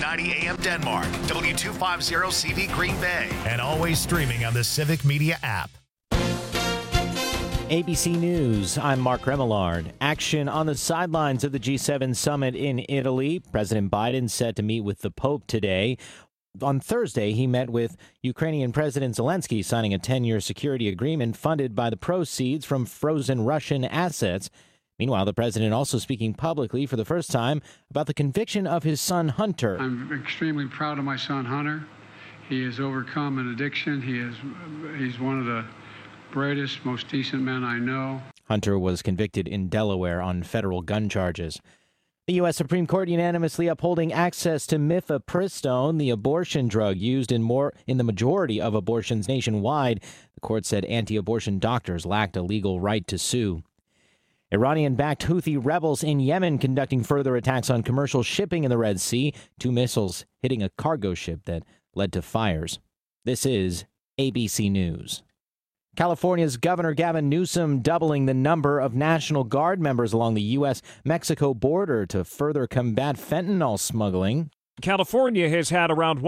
1490 AM Denmark, W250 CV Green Bay, and always streaming on the Civic Media app. ABC News, I'm Mark Remillard. Action on the sidelines of the G7 summit in Italy. President Biden set to meet with the Pope today. On Thursday, he met with Ukrainian President Zelensky, signing a 10-year security agreement funded by the proceeds from frozen Russian assets. Meanwhile, the president also speaking publicly for the first time about the conviction of his son, Hunter. I'm extremely proud of my son, Hunter. He has overcome an addiction. He's one of the brightest, most decent men I know. Hunter was convicted in Delaware on federal gun charges. The U.S. Supreme Court unanimously upholding access to mifepristone, the abortion drug used in the majority of abortions nationwide. The court said anti-abortion doctors lacked a legal right to sue. Iranian-backed Houthi rebels in Yemen conducting further attacks on commercial shipping in the Red Sea. 2 missiles hitting a cargo ship that led to fires. This is ABC News. California's Governor Gavin Newsom doubling the number of National Guard members along the U.S.-Mexico border to further combat fentanyl smuggling. California has had around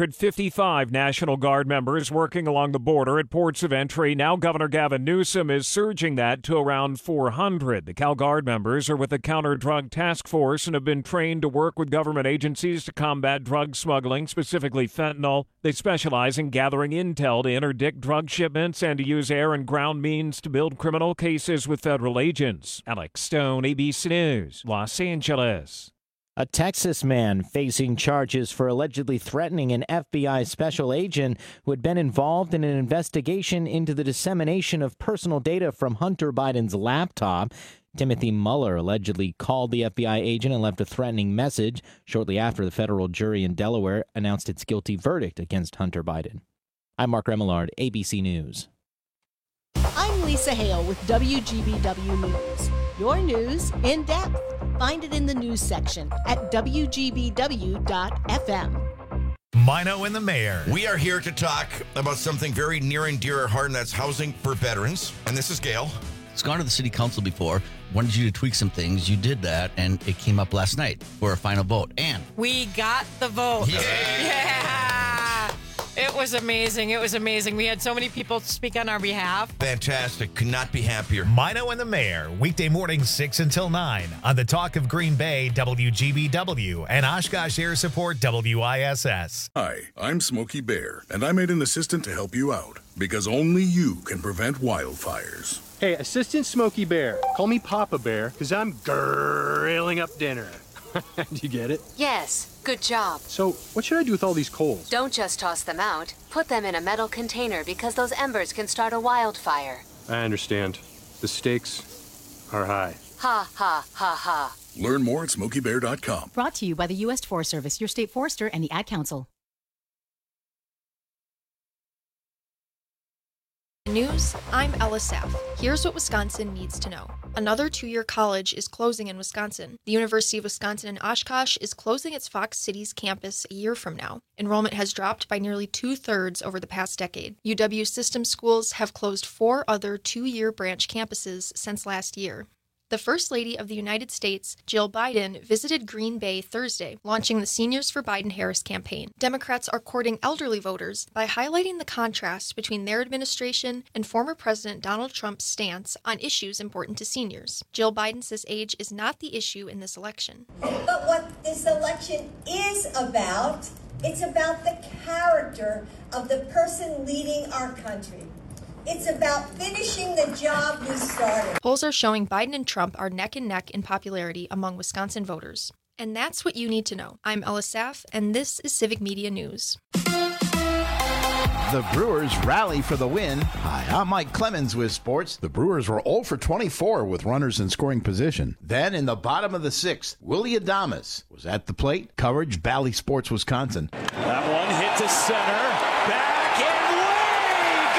155 National Guard members working along the border at ports of entry. Now Governor Gavin Newsom is surging that to around 400. The Cal Guard members are with the Counter-Drug Task Force and have been trained to work with government agencies to combat drug smuggling, specifically fentanyl. They specialize in gathering intel to interdict drug shipments and to use air and ground means to build criminal cases with federal agents. Alex Stone, ABC News, Los Angeles. A Texas man facing charges for allegedly threatening an FBI special agent who had been involved in an investigation into the dissemination of personal data from Hunter Biden's laptop. Timothy Mueller allegedly called the FBI agent and left a threatening message shortly after the federal jury in Delaware announced its guilty verdict against Hunter Biden. I'm Mark Remillard, ABC News. I'm Lisa Hale with WGBW News. Your news in depth. Find it in the news section at WGBW.FM. Mino and the Mayor. We are here to talk about something very near and dear to our heart, and that's housing for veterans. And this is Gail. It's gone to the city council before. Wanted you to tweak some things. You did that, and it came up last night for a final vote. And we got the vote. Yeah. It was amazing. It was amazing. We had so many people speak on our behalf. Fantastic. Could not be happier. Mino and the Mayor, weekday mornings 6 until 9 on the Talk of Green Bay, WGBW, and Oshkosh Air Support, WISS. Hi, I'm Smokey Bear, and I made an assistant to help you out, because only you can prevent wildfires. Hey, Assistant Smokey Bear, call me Papa Bear, because I'm grilling up dinner. Do you get it? Yes, good job. So, what should I do with all these coals? Don't just toss them out. Put them in a metal container because those embers can start a wildfire. I understand. The stakes are high. Ha, ha, ha, ha. Learn more at SmokeyBear.com. Brought to you by the U.S. Forest Service, your state forester, and the Ad Council. News, I'm Ella Saff. Here's what Wisconsin needs to know. Another 2-year college is closing in Wisconsin. The University of Wisconsin in Oshkosh is closing its Fox Cities campus a year from now. Enrollment has dropped by nearly 2/3 over the past decade. UW system schools have closed 4 other 2-year branch campuses since last year. The First Lady of the United States, Jill Biden, visited Green Bay Thursday, launching the Seniors for Biden-Harris campaign. Democrats are courting elderly voters by highlighting the contrast between their administration and former President Donald Trump's stance on issues important to seniors. Jill Biden says age is not the issue in this election. But what this election is about, it's about the character of the person leading our country. It's about finishing the job we started. Polls are showing Biden and Trump are neck and neck in popularity among Wisconsin voters. And that's what you need to know. I'm Ella Saff, and this is Civic Media News. The Brewers rally for the win. Hi, I'm Mike Clemens with sports. The Brewers were 0 for 24 with runners in scoring position. Then in the bottom of the 6th, Willie Adames was at the plate. Coverage, Bally Sports, Wisconsin. That one hit to center. Back and way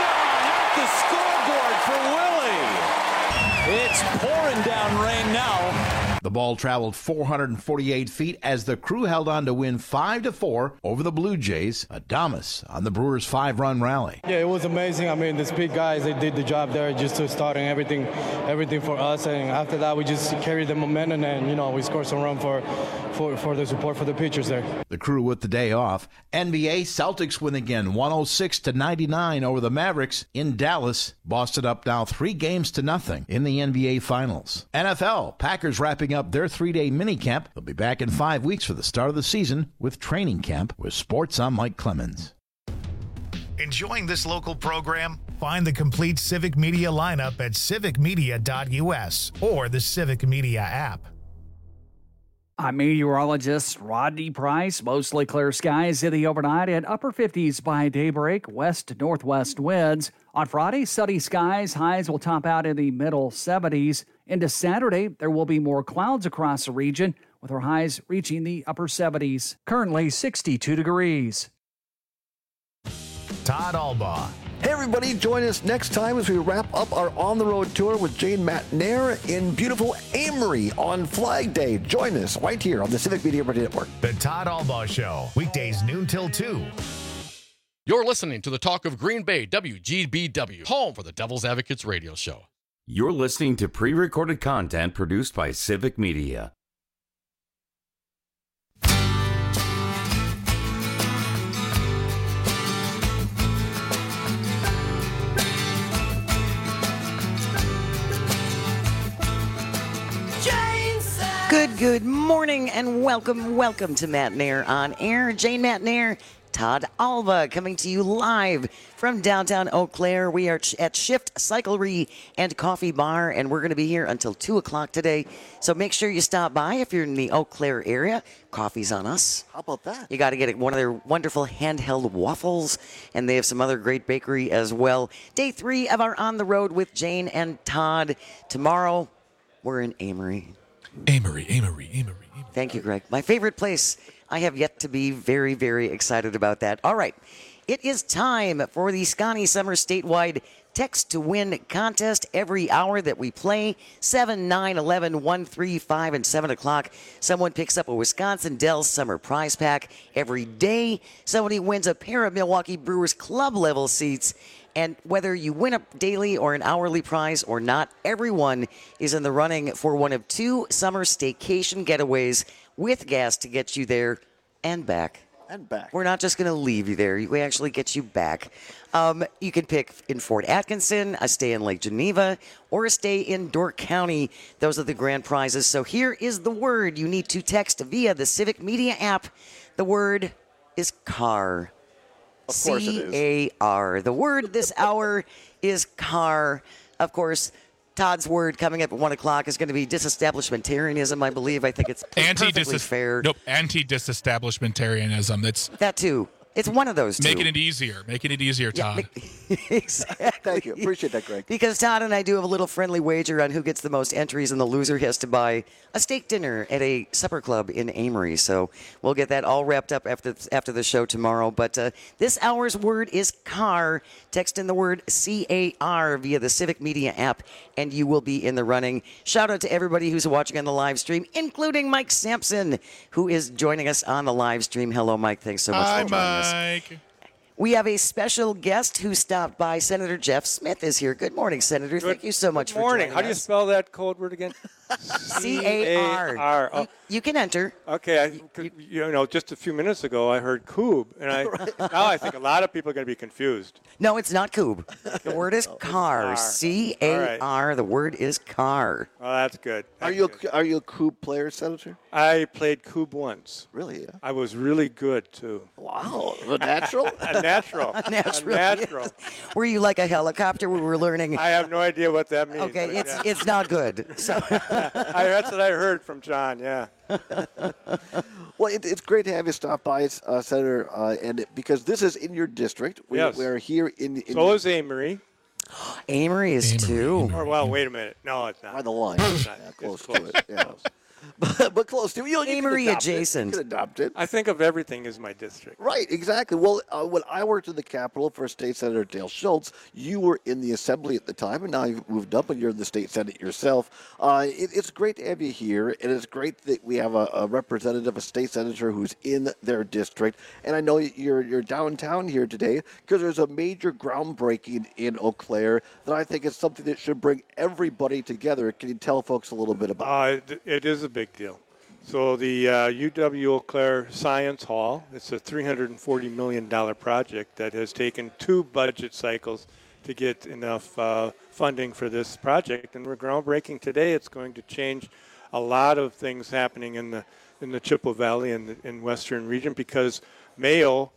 gone off the scoreboard for Willie. It's pouring down rain now. The ball traveled 448 feet as the Crew held on to win 5-4 over the Blue Jays. Adames on the Brewers' 5-run rally. Yeah, it was amazing. I mean, these big guys, they did the job there just to start and everything for us. And after that, we just carried the momentum and, we scored some run for the support for the pitchers there. The Crew with the day off. NBA Celtics win again, 106-99 over the Mavericks in Dallas. Boston up now 3-0 in the NBA Finals. NFL, Packers wrapping up their 3-day minicamp. They'll be back in 5 weeks for the start of the season with training camp. With sports, I'm Mike Clemens. Enjoying this local program? Find the complete Civic Media lineup at civicmedia.us or the Civic Media app. I'm meteorologist Rodney Price. Mostly clear skies in the overnight and upper 50s by daybreak, west-northwest winds. On Friday, sunny skies. Highs will top out in the middle 70s. Into Saturday, there will be more clouds across the region, with our highs reaching the upper 70s. Currently 62 degrees. Todd Albaugh. Hey everybody, join us next time as we wrap up our On the Road tour with Jane Matnair in beautiful Amory on Flag Day. Join us right here on the Civic Media Network. The Todd Albaugh Show, weekdays noon till 2. You're listening to the Talk of Green Bay, WGBW, home for the Devil's Advocates radio show. You're listening to pre-recorded content produced by Civic Media. Good morning and welcome to Matt Nair on Air. Jane Matnair, Todd Albaugh coming to you live from downtown Eau Claire. We are at Shift Cyclery and Coffee Bar, and we're going to be here until 2 o'clock today. So make sure you stop by if you're in the Eau Claire area. Coffee's on us. How about that? You got to get one of their wonderful handheld waffles, and they have some other great bakery as well. Day 3 of our On the Road with Jane and Todd. Tomorrow, we're in Amory. Amory. Thank you, Greg. My favorite place. I have yet to be very, very excited about that. All right. It is time for the Scotty Summer Statewide Text to Win contest. Every hour that we play, 7, 9, 11, 1, 3, 5, and 7 o'clock, someone picks up a Wisconsin Dells Summer Prize Pack. Every day, somebody wins a pair of Milwaukee Brewers club-level seats. And whether you win a daily or an hourly prize or not, everyone is in the running for one of 2 summer staycation getaways with gas to get you there and back. We're not just going to leave you there. We actually get you back. You can pick in Fort Atkinson, a stay in Lake Geneva, or a stay in Dork County. Those are the grand prizes. So here is the word you need to text via the Civic Media app. The word is car. Of course it is. C-A-R. The word this hour is car. Of course, Todd's word coming up at 1 o'clock is going to be disestablishmentarianism, I believe. I think it's perfectly fair. Nope, anti-disestablishmentarianism. That's that too. It's one of those two. Making it easier, Todd. Exactly. Thank you. Appreciate that, Greg. Because Todd and I do have a little friendly wager on who gets the most entries, and the loser has to buy a steak dinner at a supper club in Amory. So we'll get that all wrapped up after the show tomorrow. But this hour's word is car. Text in the word C-A-R via the Civic Media app, and you will be in the running. Shout out to everybody who's watching on the live stream, including Mike Sampson, who is joining us on the live stream. Hello, Mike. Thanks so much for joining us. Mike. We have a special guest who stopped by. Senator Jeff Smith is here. Good morning, Senator. Thank you so much for joining us. Good morning. How do you spell that code word again? C-A-R. Oh. You can enter. Okay. Just a few minutes ago, I heard Coob, and now I think a lot of people are going to be confused. No, it's not Coob. The word is car. C-A-R. The word is car. Oh, that's good. Are you a Coob player, Senator? I played Coob once. Really? Yeah. I was really good, too. Wow. A natural? A natural. Yes. Were you like a helicopter? We were learning. I have no idea what that means. Okay, it's not good. So that's what I heard from John, yeah. Well, it's great to have you stop by, Senator, and because this is in your district. Yes. We're here in So is Amory. Amory is too. Or, well, wait a minute. No, it's not. By the line. It's not. Close to it. Yeah. but close to. You Amory adjacent. You can adopt it. I think of everything as my district. Right, exactly. Well, when I worked in the Capitol for State Senator Dale Schultz, you were in the Assembly at the time, and now you've moved up and you're in the State Senate yourself. It's great to have you here, and it's great that we have a representative, a state senator who's in their district. And I know you're downtown here today because there's a major groundbreaking in Eau Claire that I think is something that should bring everybody together. Can you tell folks a little bit about it? It is a big deal. So the UW Eau Claire Science Hall, it's a $340 million project that has taken 2 budget cycles to get enough funding for this project. And we're groundbreaking today. It's going to change a lot of things happening in the Chippewa Valley and in Western region because Mayo,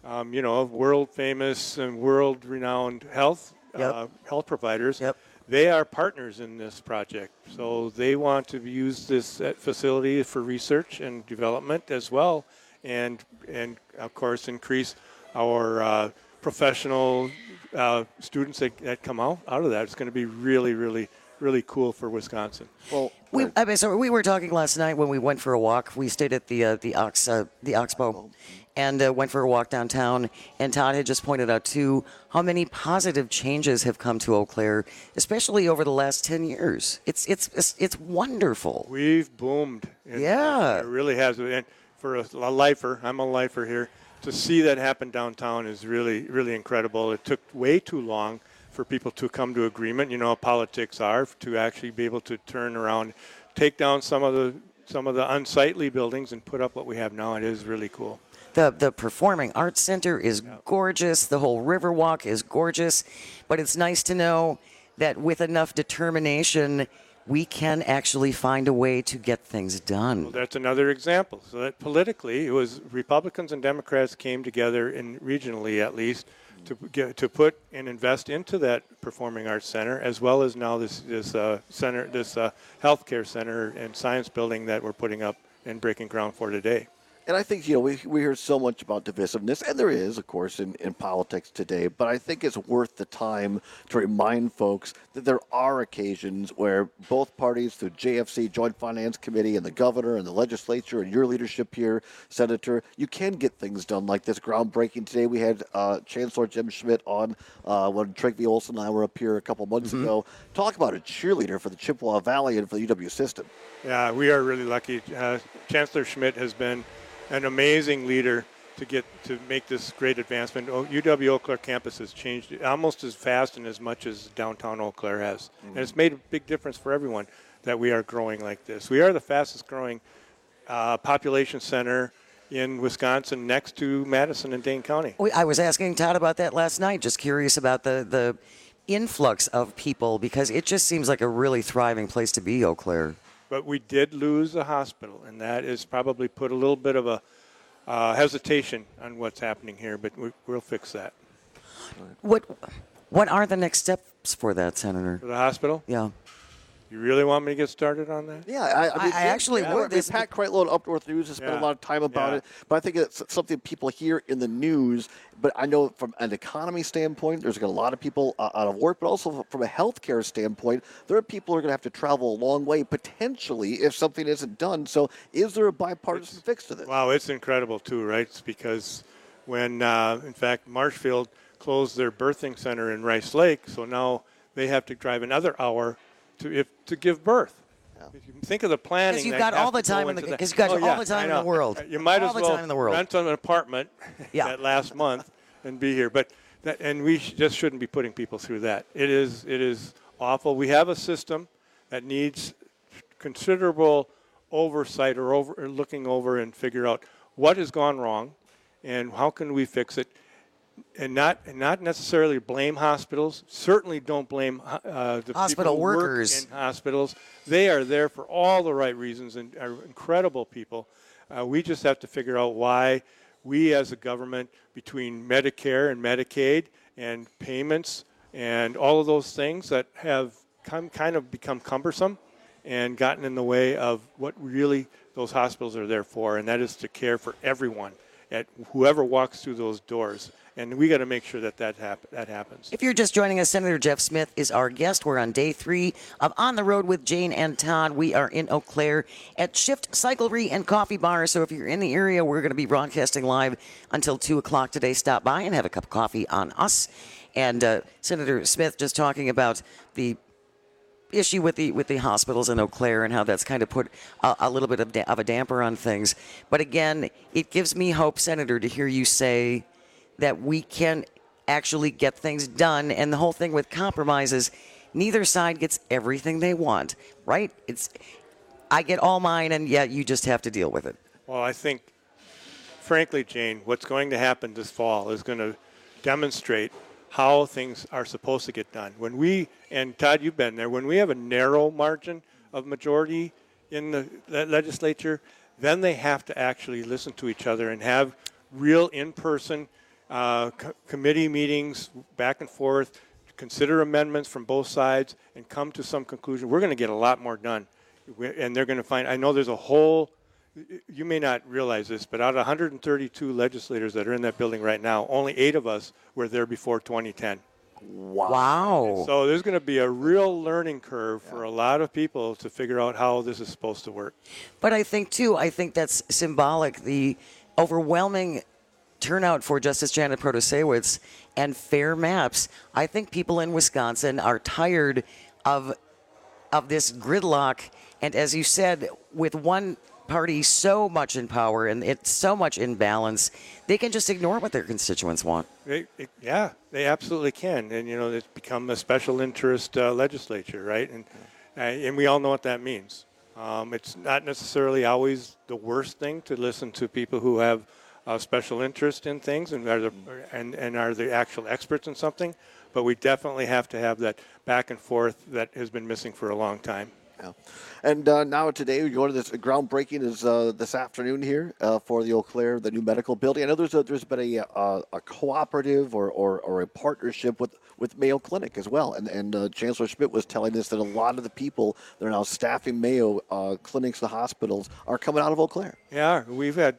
world famous and world renowned health providers, they are partners in this project. So they want to use this facility for research and development as well, and of course increase our professional students that come out of that. It's going to be really, really, really cool for Wisconsin. Well, we were talking last night when we went for a walk. We stayed at the Oxbow, and went for a walk downtown. And Todd had just pointed out too how many positive changes have come to Eau Claire, especially over the last 10 years. It's wonderful. We've boomed. It really has. And for a lifer, I'm a lifer here. To see that happen downtown is really, really incredible. It took way too long for people to come to agreement. You know how politics are, to actually be able to turn around, take down some of the unsightly buildings and put up what we have now. It is really cool. The Performing Arts Center is gorgeous. The whole Riverwalk is gorgeous. But it's nice to know that with enough determination, we can actually find a way to get things done. Well, that's another example. So that politically, it was Republicans and Democrats came together, regionally at least, to put and invest into that Performing Arts Center, as well as now this healthcare center and science building that we're putting up and breaking ground for today. And I think, we hear so much about divisiveness, and there is, of course, in politics today, but I think it's worth the time to remind folks that there are occasions where both parties, through JFC, Joint Finance Committee, and the governor and the legislature and your leadership here, Senator, you can get things done like this groundbreaking today. We had Chancellor Jim Schmidt on when Trygve Olsen and I were up here a couple months ago. Talk about a cheerleader for the Chippewa Valley and for the UW system. Yeah, we are really lucky. Chancellor Schmidt has been an amazing leader to make this great advancement. UW Eau Claire campus has changed almost as fast and as much as downtown Eau Claire has. And it's made a big difference for everyone that we are growing like this. We are the fastest growing population center in Wisconsin, next to Madison and Dane County. I was asking Todd about that last night, just curious about the influx of people, because it just seems like a really thriving place to be, Eau Claire. But we did lose a hospital, and that has probably put a little bit of a hesitation on what's happening here, but we'll fix that. What are the next steps for that, Senator? For the hospital? Yeah. You really want me to get started on that? Yeah, I actually would. Pat Kreitlow at Up North News has spent a lot of time about it, but I think it's something people hear in the news. But I know from an economy standpoint, there's a lot of people out of work, but also from a healthcare standpoint, there are people who are going to have to travel a long way potentially if something isn't done. So is there a bipartisan fix to this? Wow, it's incredible too, right? It's because when, in fact, Marshfield closed their birthing center in Rice Lake, so now they have to drive another hour to give birth. If you think of the planning, because you've got all the time in the world. You might as well rent an apartment Yeah. that last month and be here. But we just shouldn't be putting people through that. It is awful. We have a system that needs considerable oversight or looking over and figure out what has gone wrong and how can we fix it. And not necessarily blame hospitals. Certainly don't blame the hospital people who workers work in hospitals. They are there for all the right reasons and are incredible people. We just have to figure out why we as a government, between Medicare and Medicaid and payments and all of those things that have kind of become cumbersome and gotten in the way of what really those hospitals are there for, and that is to care for everyone. at whoever walks through those doors. And we got to make sure that happens. If you're just joining us, Senator Jeff Smith is our guest. We're on day 3 of On the Road with Jane and Todd. We are in Eau Claire at Shift Cyclery and Coffee Bar. So if you're in the area, we're going to be broadcasting live until 2 o'clock today. Stop by and have a cup of coffee on us. And Senator Smith just talking about the issue with the hospitals in Eau Claire and how that's kind of put a little bit of a damper on things. But again, it gives me hope, Senator, to hear you say that we can actually get things done. And the whole thing with compromises, neither side gets everything they want, right? I get all mine, and yet you just have to deal with it. Well, I think, frankly, Jane, what's going to happen this fall is going to demonstrate how things are supposed to get done. When we, and Todd, you've been there, when we have a narrow margin of majority in the legislature, then they have to actually listen to each other and have real in-person committee meetings back and forth, consider amendments from both sides, and come to some conclusion. We're going to get a lot more done. And they're going to find, I know there's a whole, you may not realize this, but out of 132 legislators that are in that building right now, only 8 of us were there before 2010. Wow. So there's going to be a real learning curve for a lot of people to figure out how this is supposed to work. But I think that's symbolic, the overwhelming turnout for Justice Janet Protasiewicz and fair maps. I think people in Wisconsin are tired of this gridlock. And as you said, with one party so much in power and it's so much in balance, they can just ignore what their constituents want. They absolutely can. And, it's become a special interest legislature, right? And we all know what that means. It's not necessarily always the worst thing to listen to people who have special interest in things and are the actual experts in something. But we definitely have to have that back and forth that has been missing for a long time. Yeah. And now today, we go to this groundbreaking is this afternoon here for the Eau Claire, the new medical building. I know there's been a cooperative or a partnership with Mayo Clinic as well. And Chancellor Schmidt was telling us that a lot of the people that are now staffing Mayo clinics, the hospitals, are coming out of Eau Claire. Yeah, we've had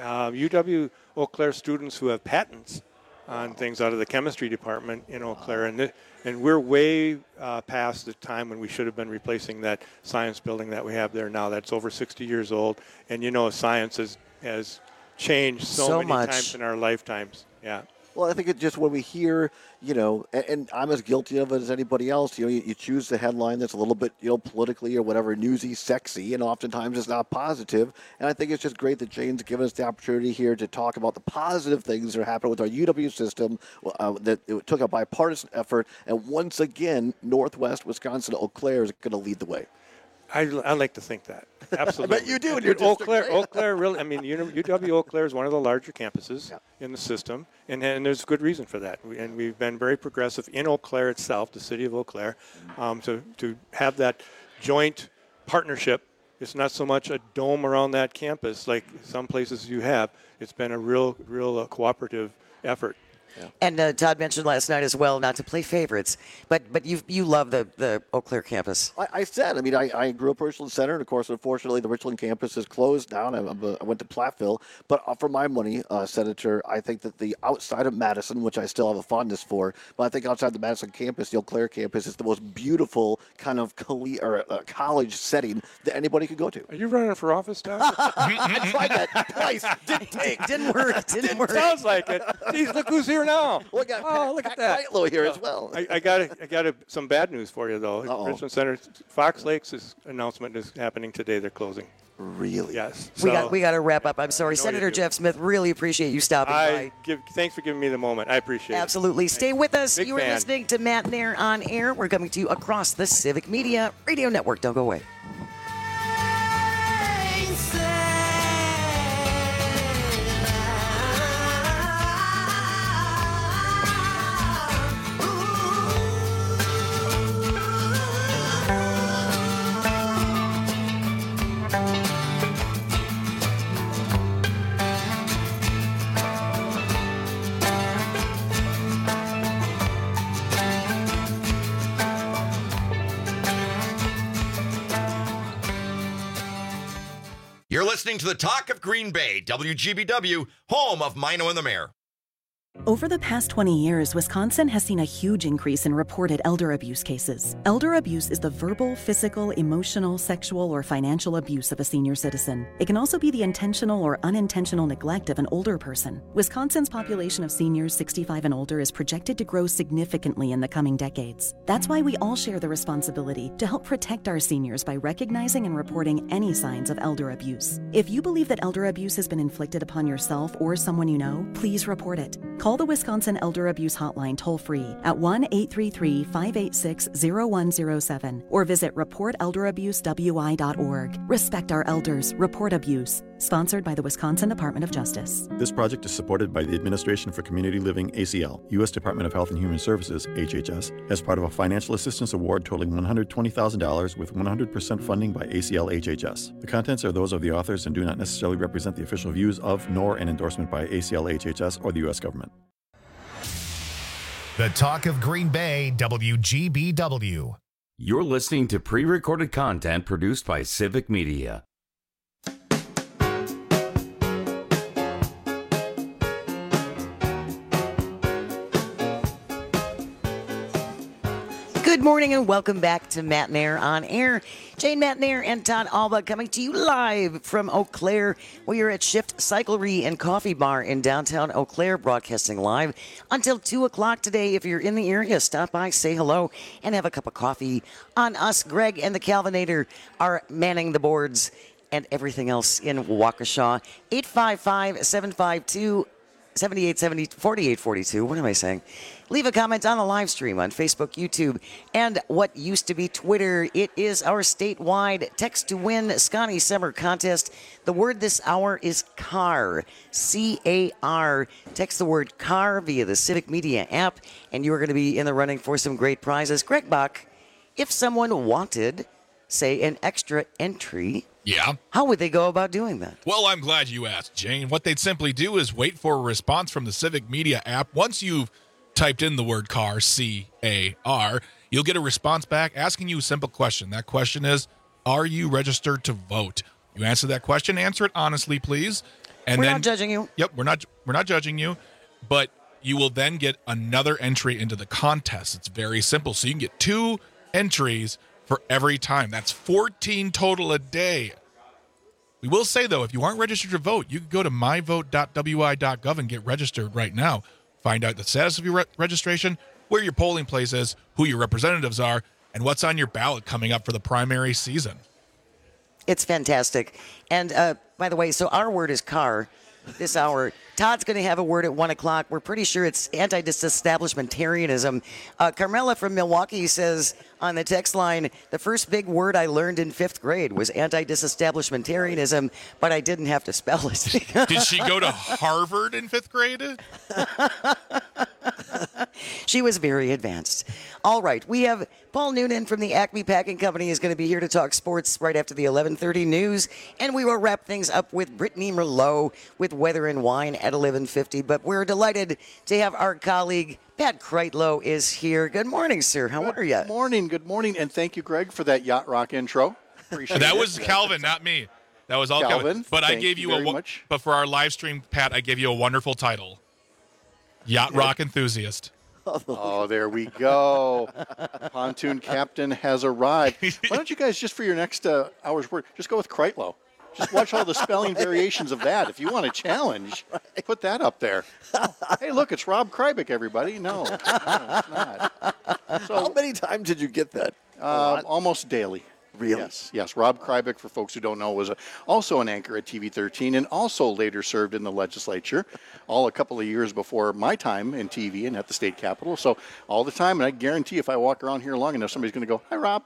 UW Eau Claire students who have patents on things out of the chemistry department in Eau Claire. And we're way past the time when we should have been replacing that science building that we have there now. That's over 60 years old. And, science has changed so many much times in our lifetimes. Yeah. Well, I think it's just when we hear, and I'm as guilty of it as anybody else, you choose the headline that's a little bit, politically or whatever, newsy, sexy, and oftentimes it's not positive. And I think it's just great that Jane's given us the opportunity here to talk about the positive things that are happening with our UW system, that it took a bipartisan effort. And once again, Northwest Wisconsin, Eau Claire is going to lead the way. I like to think that. Absolutely. I bet you do. In your Eau Claire, really. I mean, UW Eau Claire is one of the larger campuses in the system, and there's good reason for that. And we've been very progressive in Eau Claire itself, the city of Eau Claire, to have that joint partnership. It's not so much a dome around that campus like some places you have. It's been a real cooperative effort. Yeah. And Todd mentioned last night as well, not to play favorites, but you love the Eau Claire campus. I said, I grew up in Richland Center, and of course, unfortunately, the Richland campus is closed down. I went to Platteville, but for my money, Senator, I think that the outside of Madison, which I still have a fondness for, but I think outside the Madison campus, the Eau Claire campus is the most beautiful kind of college setting that anybody could go to. Are you running for office, Todd? I tried that twice. Didn't work. Sounds like it. Geez, look who's here now. Look at that. Kylo here as well. I got some bad news for you though. Richland Center, Fox Lakes' announcement is happening today. They're closing. Really? Yes. We got to wrap up. I'm sorry, Senator Jeff Smith. Really appreciate you stopping by. Thanks for giving me the moment. I appreciate it. Absolutely. Stay with us. Big you are fan. listening to Matt Nair on Air. We're coming to you across the Civic Media Radio Network. Don't go away. You're listening to the Talk of Green Bay, WGBW, home of Mino and the Mayor. Over the past 20 years, Wisconsin has seen a huge increase in reported elder abuse cases. Elder abuse is the verbal, physical, emotional, sexual, or financial abuse of a senior citizen. It can also be the intentional or unintentional neglect of an older person. Wisconsin's population of seniors 65 and older is projected to grow significantly in the coming decades. That's why we all share the responsibility to help protect our seniors by recognizing and reporting any signs of elder abuse. If you believe that elder abuse has been inflicted upon yourself or someone you know, please report it. Call the Wisconsin Elder Abuse Hotline toll-free at 1-833-586-0107 or visit reportelderabusewI.org. Respect our elders. Report abuse. Sponsored by the Wisconsin Department of Justice. This project is supported by the Administration for Community Living, ACL, U.S. Department of Health and Human Services, HHS, as part of a financial assistance award totaling $120,000 with 100% funding by ACL HHS. The contents are those of the authors and do not necessarily represent the official views of, nor an endorsement by ACL HHS or the U.S. government. The Talk of Green Bay, WGBW. You're listening to pre-recorded content produced by Civic Media. Good morning and welcome back to Matt Nair on Air. Jane Matt Nair and Todd Alba coming to you live from Eau Claire. We are at Shift Cyclery and Coffee Bar in downtown Eau Claire, broadcasting live until 2 o'clock today. If you're in the area, stop by, say hello, and have a cup of coffee on us. Greg and the Calvinator are manning the boards and everything else in Waukesha. 855-752-4842. What am I saying? Leave a comment on the live stream on Facebook, YouTube, and what used to be Twitter. It is our statewide Text to Win Scotty Summer Contest. The word this hour is CAR, C-A-R. Text the word CAR via the Civic Media app, and you are going to be in the running for some great prizes. Greg Bach, if someone wanted, say, an extra entry, yeah, how would they go about doing that? Well, I'm glad you asked, Jane. What they'd simply do is wait for a response from the Civic Media app. Once you've typed in the word CAR, C-A-R, you'll get a response back asking you a simple question. That question is, are you registered to vote? You answer that question. Answer it honestly, please. And we're then, not judging you. Yep, we're not judging you. But you will then get another entry into the contest. It's very simple. So you can get 2 entries for every time. That's 14 total a day. We will say, though, if you aren't registered to vote, you can go to myvote.wi.gov and get registered right now. Find out the status of your registration, where your polling place is, who your representatives are, and what's on your ballot coming up for the primary season. It's fantastic. And by the way, so our word is CAR this hour. Todd's going to have a word at 1 o'clock. We're pretty sure it's anti-disestablishmentarianism. Carmela from Milwaukee says on the text line, the first big word I learned in 5th grade was anti-disestablishmentarianism, but I didn't have to spell it. Did she go to Harvard in 5th grade? She was very advanced. All right, we have Paul Noonan from the Acme Packing Company is going to be here to talk sports right after the 11:30 news, and we will wrap things up with Brittany Merlot with Weather and Wine at 11:50. But we're delighted to have our colleague Pat Kreitlow is here. Good morning, sir. How are you? Good morning, and thank you, Greg, for that yacht rock intro. Appreciate that it. was Calvin, not me. That was all Calvin. But I gave you but for our live stream, Pat, I gave you a wonderful title. Yacht rock enthusiast. Oh, there we go. Pontoon captain has arrived. Why don't you guys, just for your next hour's work, just go with Kreitlow. Just watch all the spelling variations of that. If you want a challenge, put that up there. Oh, hey, look, it's Rob Krybick, everybody. No, it's not. So, how many times did you get that? Almost daily. Really? Yes. Rob Krybick, for folks who don't know, was also an anchor at TV13 and also later served in the legislature, all a couple of years before my time in TV and at the state capitol. So all the time, and I guarantee if I walk around here long enough, somebody's going to go, "Hi, Rob."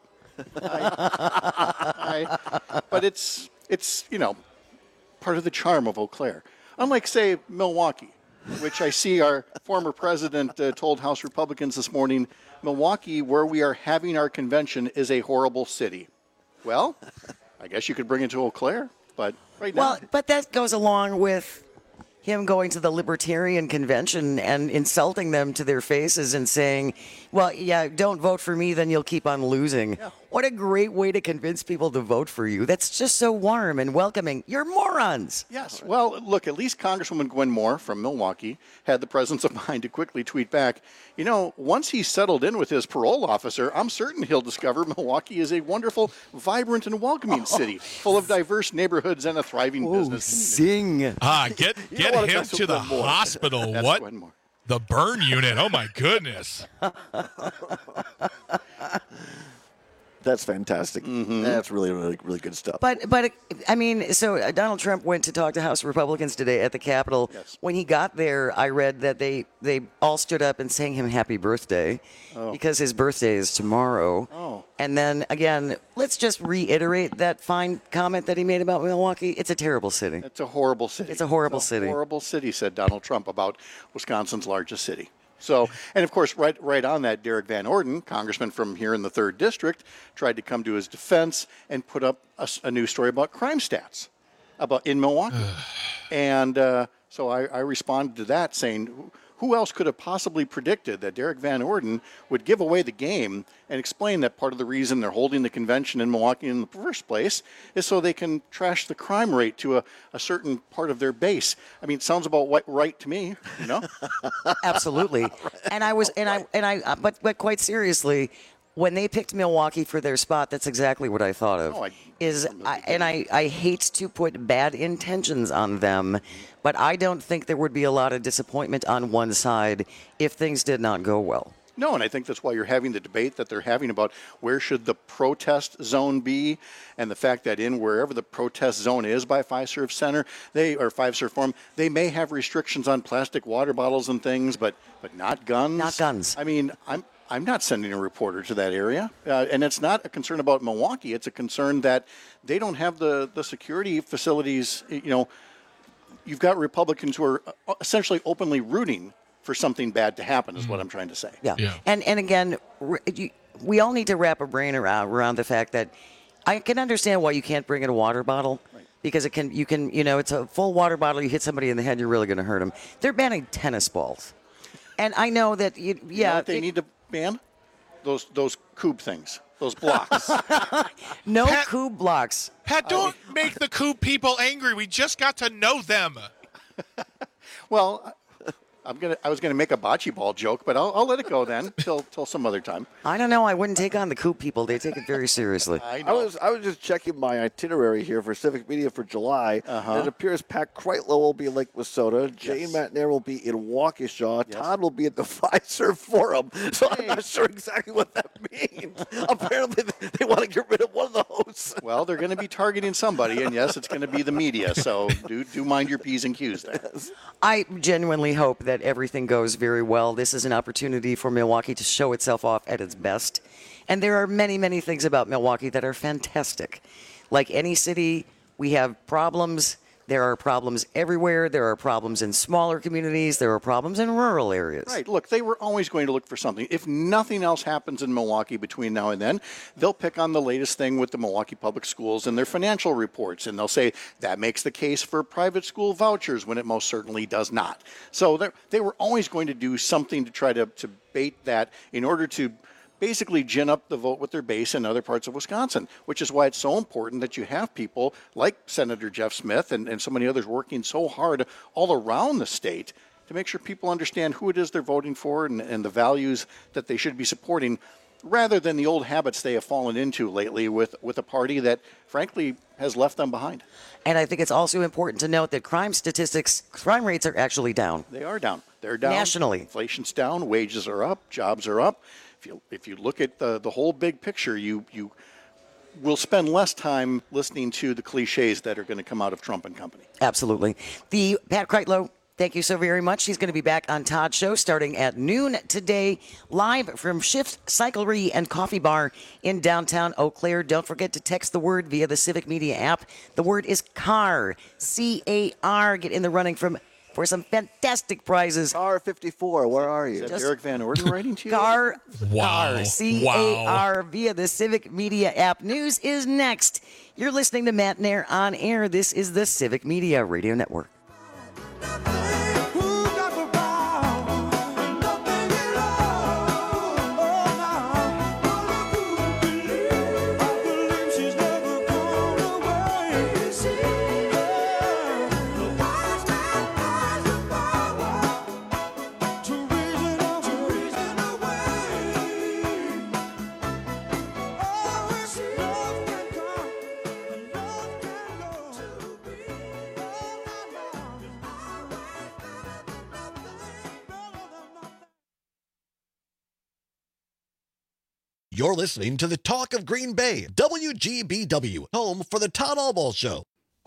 Hi. But it's part of the charm of Eau Claire. Unlike, say, Milwaukee, which I see our former president told House Republicans this morning, Milwaukee, where we are having our convention, is a horrible city. Well, I guess you could bring it to Eau Claire, but right now. Well, but that goes along with him going to the Libertarian Convention and insulting them to their faces and saying, well, yeah, don't vote for me, then you'll keep on losing. Yeah. What a great way to convince people to vote for you. That's just so warm and welcoming. You're morons. Yes. Well, look, at least Congresswoman Gwen Moore from Milwaukee had the presence of mind to quickly tweet back, once he's settled in with his parole officer, I'm certain he'll discover Milwaukee is a wonderful, vibrant, and welcoming city, full of diverse neighborhoods and a thriving business community. Sing. Get him to the hospital. What? The burn unit. Oh, my goodness. That's fantastic. That's really, really, really good stuff. But I mean, so Donald Trump went to talk to House Republicans today at the Capitol. Yes. When he got there, I read that they all stood up and sang him happy birthday because his birthday is tomorrow. Oh. And then, again, let's just reiterate that fine comment that he made about Milwaukee. It's a terrible city. It's a horrible city. It's a horrible city. Horrible city, said Donald Trump about Wisconsin's largest city. So, and of course, right on that, Derek Van Orden, congressman from here in the 3rd District, tried to come to his defense and put up a new story about crime stats in Milwaukee. And so I responded to that saying, who else could have possibly predicted that Derek Van Orden would give away the game and explain that part of the reason they're holding the convention in Milwaukee in the first place is so they can trash the crime rate to a certain part of their base. I mean, it sounds about right to me, Absolutely. But quite seriously, when they picked Milwaukee for their spot, that's exactly what I thought of. I hate to put bad intentions on them, but I don't think there would be a lot of disappointment on one side if things did not go well. No, and I think that's why you're having the debate that they're having about where should the protest zone be, and the fact that in wherever the protest zone is by Fiserv Center, Fiserv Forum, they may have restrictions on plastic water bottles and things, but not guns. Not guns. I mean, I'm not sending a reporter to that area, and it's not a concern about Milwaukee. It's a concern that they don't have the security facilities. You've got Republicans who are essentially openly rooting for something bad to happen, is what I'm trying to say. Yeah. And again, we all need to wrap our brain around the fact that I can understand why you can't bring in a water bottle. Right. Because it's a full water bottle. You hit somebody in the head, you're really going to hurt them. They're banning tennis balls. And I know that, You know what they need to ban? Those cube things, those blocks. Cube blocks. Pat, don't make the Coop people angry. We just got to know them. Well, I was gonna make a bocce ball joke, but I'll let it go then till some other time. I don't know. I wouldn't take on the Coop people. They take it very seriously. I was just checking my itinerary here for Civic Media for July. And it appears Pat Kreitlow will be in Lake Wissota. Jane McNair will be in Waukesha. Yes. Todd will be at the Fiserv Forum. So I'm not sure exactly what that means. Apparently, they want to get rid of one of the hosts. Well, they're going to be targeting somebody, and yes, it's going to be the media. So do mind your P's and Q's there. Yes. I genuinely hope that everything goes very well. This is an opportunity for Milwaukee to show itself off at its best. And there are many, many things about Milwaukee that are fantastic. Like any city, we have problems. There are problems everywhere. There are problems in smaller communities. There are problems in rural areas. Right. Look, they were always going to look for something. If nothing else happens in Milwaukee between now and then, they'll pick on the latest thing with the Milwaukee Public Schools and their financial reports, and they'll say that makes the case for private school vouchers when it most certainly does not. So they were always going to do something to try to bait that in order to basically gin up the vote with their base in other parts of Wisconsin, which is why it's so important that you have people like Senator Jeff Smith and so many others working so hard all around the state to make sure people understand who it is they're voting for and the values that they should be supporting, rather than the old habits they have fallen into lately with a party that, frankly, has left them behind. And I think it's also important to note that crime rates are actually down. They are down. They're down. Nationally. Inflation's down. Wages are up. Jobs are up. If you look at the whole big picture, you will spend less time listening to the cliches that are going to come out of Trump and company. Absolutely. The Pat Kreitlow, thank you so very much. He's going to be back on Todd's show starting at noon today, live from Shift Cyclery and Coffee Bar in downtown Eau Claire. Don't forget to text the word via the Civic Media app. The word is CAR, C-A-R. Get in the running for some fantastic prizes. Car 54, where are you? Is that Derek Van Orden writing to you? Car, wow. C-A-R, via the Civic Media app. News is next. You're listening to Matt Nair on air. This is the Civic Media Radio Network. You're listening to the Talk of Green Bay, WGBW, home for the Todd Albaugh Show.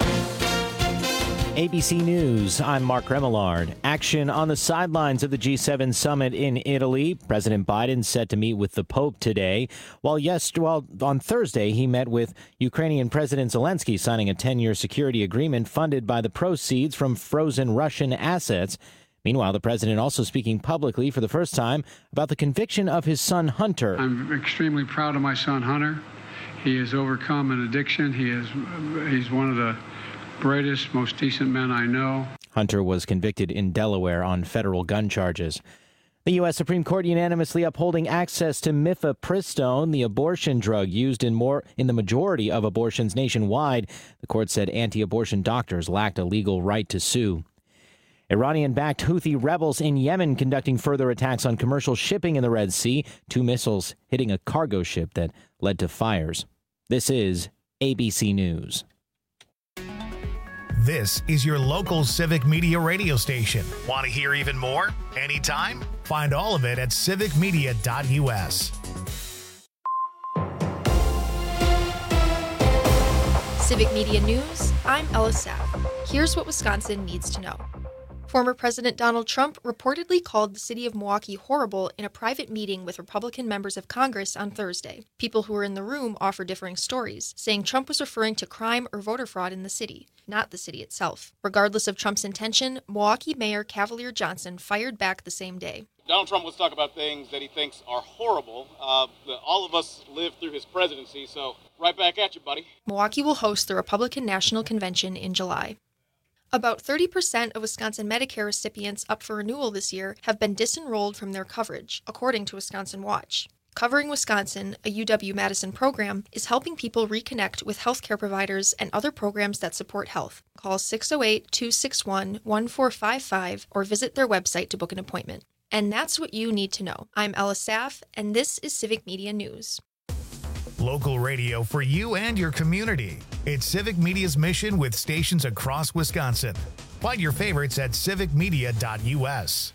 ABC News, I'm Mark Remillard. Action on the sidelines of the G7 summit in Italy. President Biden set to meet with the Pope today, while on Thursday he met with Ukrainian President Zelensky, signing a 10-year security agreement funded by the proceeds from frozen Russian assets. Meanwhile, the president also speaking publicly for the first time about the conviction of his son Hunter. I'm extremely proud of my son Hunter. He has overcome an addiction. He's one of the brightest, most decent men I know. Hunter was convicted in Delaware on federal gun charges. The U.S. Supreme Court unanimously upholding access to mifepristone, the abortion drug used in the majority of abortions nationwide. The court said anti-abortion doctors lacked a legal right to sue. Iranian-backed Houthi rebels in Yemen conducting further attacks on commercial shipping in the Red Sea. 2 missiles hitting a cargo ship that led to fires. This is ABC News. This is your local Civic Media radio station. Want to hear even more? Anytime? Find all of it at civicmedia.us. Civic Media News, I'm Ella Saff. Here's what Wisconsin needs to know. Former President Donald Trump reportedly called the city of Milwaukee horrible in a private meeting with Republican members of Congress on Thursday. People who were in the room offer differing stories, saying Trump was referring to crime or voter fraud in the city, not the city itself. Regardless of Trump's intention, Milwaukee Mayor Cavalier Johnson fired back the same day. Donald Trump wants to talk about things that he thinks are horrible. All of us lived through his presidency, so right back at you, buddy. Milwaukee will host the Republican National Convention in July. About 30% of Wisconsin Medicare recipients up for renewal this year have been disenrolled from their coverage, according to Wisconsin Watch. Covering Wisconsin, a UW-Madison program, is helping people reconnect with healthcare providers and other programs that support health. Call 608-261-1455 or visit their website to book an appointment. And that's what you need to know. I'm Ella Saff, and this is Civic Media News. Local radio for you and your community. It's Civic Media's mission with stations across Wisconsin. Find your favorites at civicmedia.us.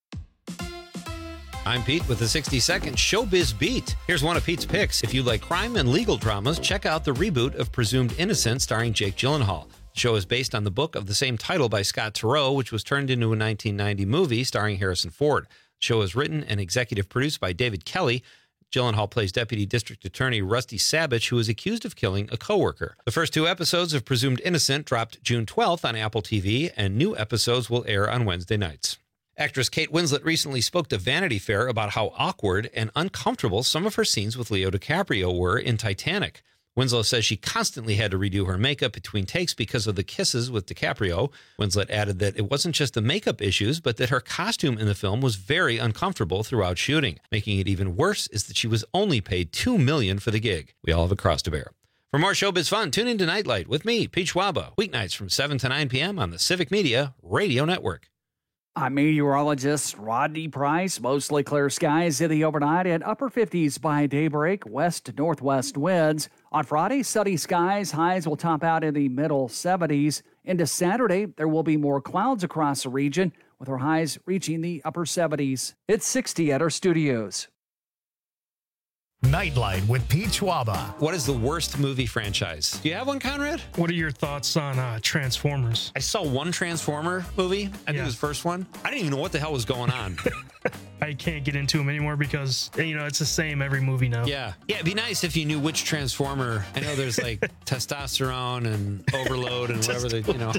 I'm Pete with the 60-second Showbiz Beat. Here's one of Pete's picks. If you like crime and legal dramas, check out the reboot of Presumed Innocent starring Jake Gyllenhaal. The show is based on the book of the same title by Scott Turow, which was turned into a 1990 movie starring Harrison Ford. The show is written and executive produced by David Kelly. Gyllenhaal plays Deputy District Attorney Rusty Sabich, who is accused of killing a coworker. The first 2 episodes of Presumed Innocent dropped June 12th on Apple TV, and new episodes will air on Wednesday nights. Actress Kate Winslet recently spoke to Vanity Fair about how awkward and uncomfortable some of her scenes with Leo DiCaprio were in Titanic. Winslet says she constantly had to redo her makeup between takes because of the kisses with DiCaprio. Winslet added that it wasn't just the makeup issues, but that her costume in the film was very uncomfortable throughout shooting. Making it even worse is that she was only paid $2 million for the gig. We all have a cross to bear. For more showbiz fun, tune into Nightlight with me, Pete Schwaba, weeknights from 7 to 9 p.m. on the Civic Media Radio Network. I'm meteorologist Rodney Price. Mostly clear skies in the overnight and upper 50s by daybreak, west-northwest winds. On Friday, sunny skies. Highs will top out in the middle 70s. Into Saturday, there will be more clouds across the region, with our highs reaching the upper 70s. It's 60 at our studios. Nightlight with Pete Schwaba. What is the worst movie franchise? Do you have one, Conrad? What are your thoughts on Transformers? I saw one Transformer movie. I think it was the first one. I didn't even know what the hell was going on. I can't get into them anymore because, it's the same every movie now. Yeah, it'd be nice if you knew which Transformer. I know there's like testosterone and overload and whatever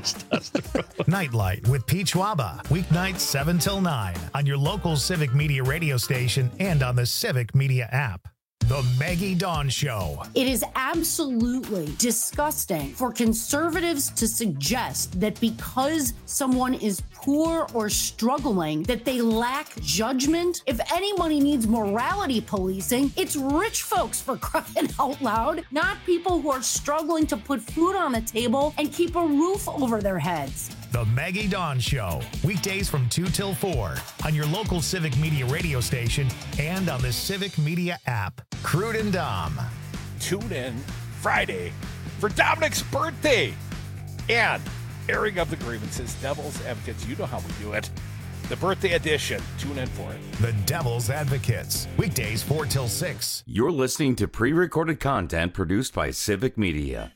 Nightlight with Pete Schwaba. Weeknights 7 till 9 on your local Civic Media radio station and on the Civic Media app. The Maggie Dawn Show. It is absolutely disgusting for conservatives to suggest that because someone is poor or struggling, that they lack judgment. If anybody needs morality policing, it's rich folks, for crying out loud, not people who are struggling to put food on the table and keep a roof over their heads. The Maggie Dawn Show, weekdays from 2 till 4 on your local Civic Media radio station and on the Civic Media app. Crude and Dom. Tune in Friday for Dominic's birthday and airing of the grievances. Devil's Advocates, you know how we do it. the birthday edition. Tune in for it. The Devil's Advocates, weekdays 4 till 6. You're listening to pre-recorded content produced by Civic Media.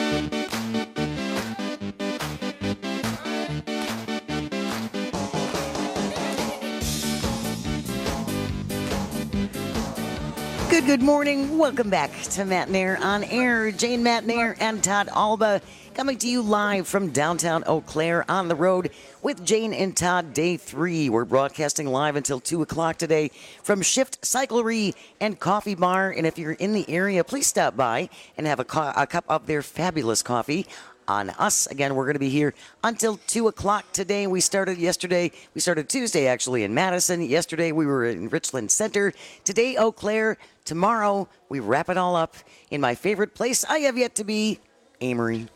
Good morning. Welcome back to Matt Nair on Air. Jane Matt Nair and Todd Alba coming to you live from downtown Eau Claire on the road with Jane and Todd Day 3. We're broadcasting live until 2 o'clock today from Shift Cyclery and Coffee Bar. And if you're in the area, please stop by and have a cup of their fabulous coffee. On us. Again, we're going to be here until 2 o'clock today. We started Tuesday, actually, in Madison. Yesterday, we were in Richland Center. Today, Eau Claire. Tomorrow, we wrap it all up in my favorite place I have yet to be, Amory.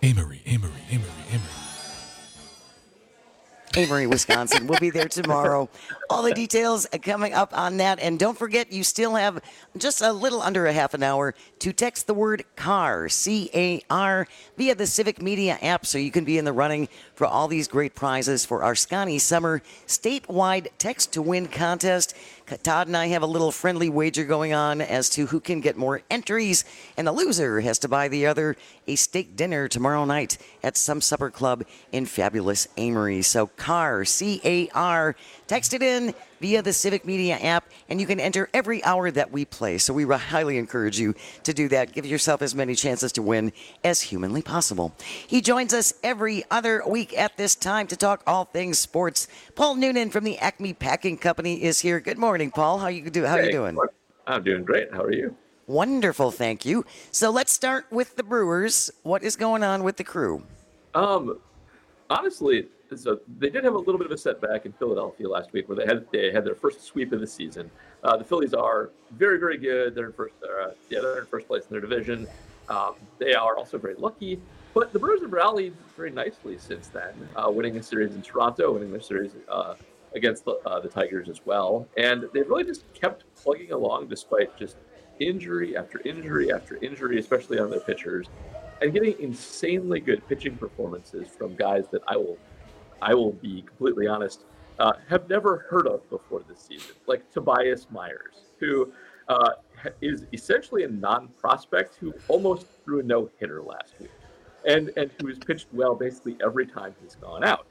Amory, Wisconsin. We'll be there tomorrow. All the details coming up on that. And don't forget, you still have just a little under a half an hour to text the word CAR, C-A-R, via the Civic Media app so you can be in the running for all these great prizes for our Scotty Summer statewide text to win contest. Todd and I have a little friendly wager going on as to who can get more entries, and the loser has to buy the other a steak dinner tomorrow night at some supper club in fabulous Amory. So CAR, C-A-R, text it in via the Civic Media app, and you can enter every hour that we play. So we highly encourage you to do that. Give yourself as many chances to win as humanly possible. He joins us every other week at this time to talk all things sports. Paul Noonan from the Acme Packing Company is here. Good morning, Paul. How you doing? I'm doing great. How are you? Wonderful, thank you. So let's start with the Brewers. What is going on with the Crew? Honestly, so they did have a little bit of a setback in Philadelphia last week, where they had their first sweep of the season. The Phillies are very, very good. They're in first. They're in first place in their division. They are also very lucky. But the Brewers have rallied very nicely since then, winning a series in Toronto, winning their series against the Tigers as well. And they've really just kept plugging along despite just injury after injury after injury, especially on their pitchers, and getting insanely good pitching performances from guys that I will be completely honest, have never heard of before this season, like Tobias Myers, who is essentially a non-prospect who almost threw a no-hitter last week, and who has pitched well basically every time he's gone out.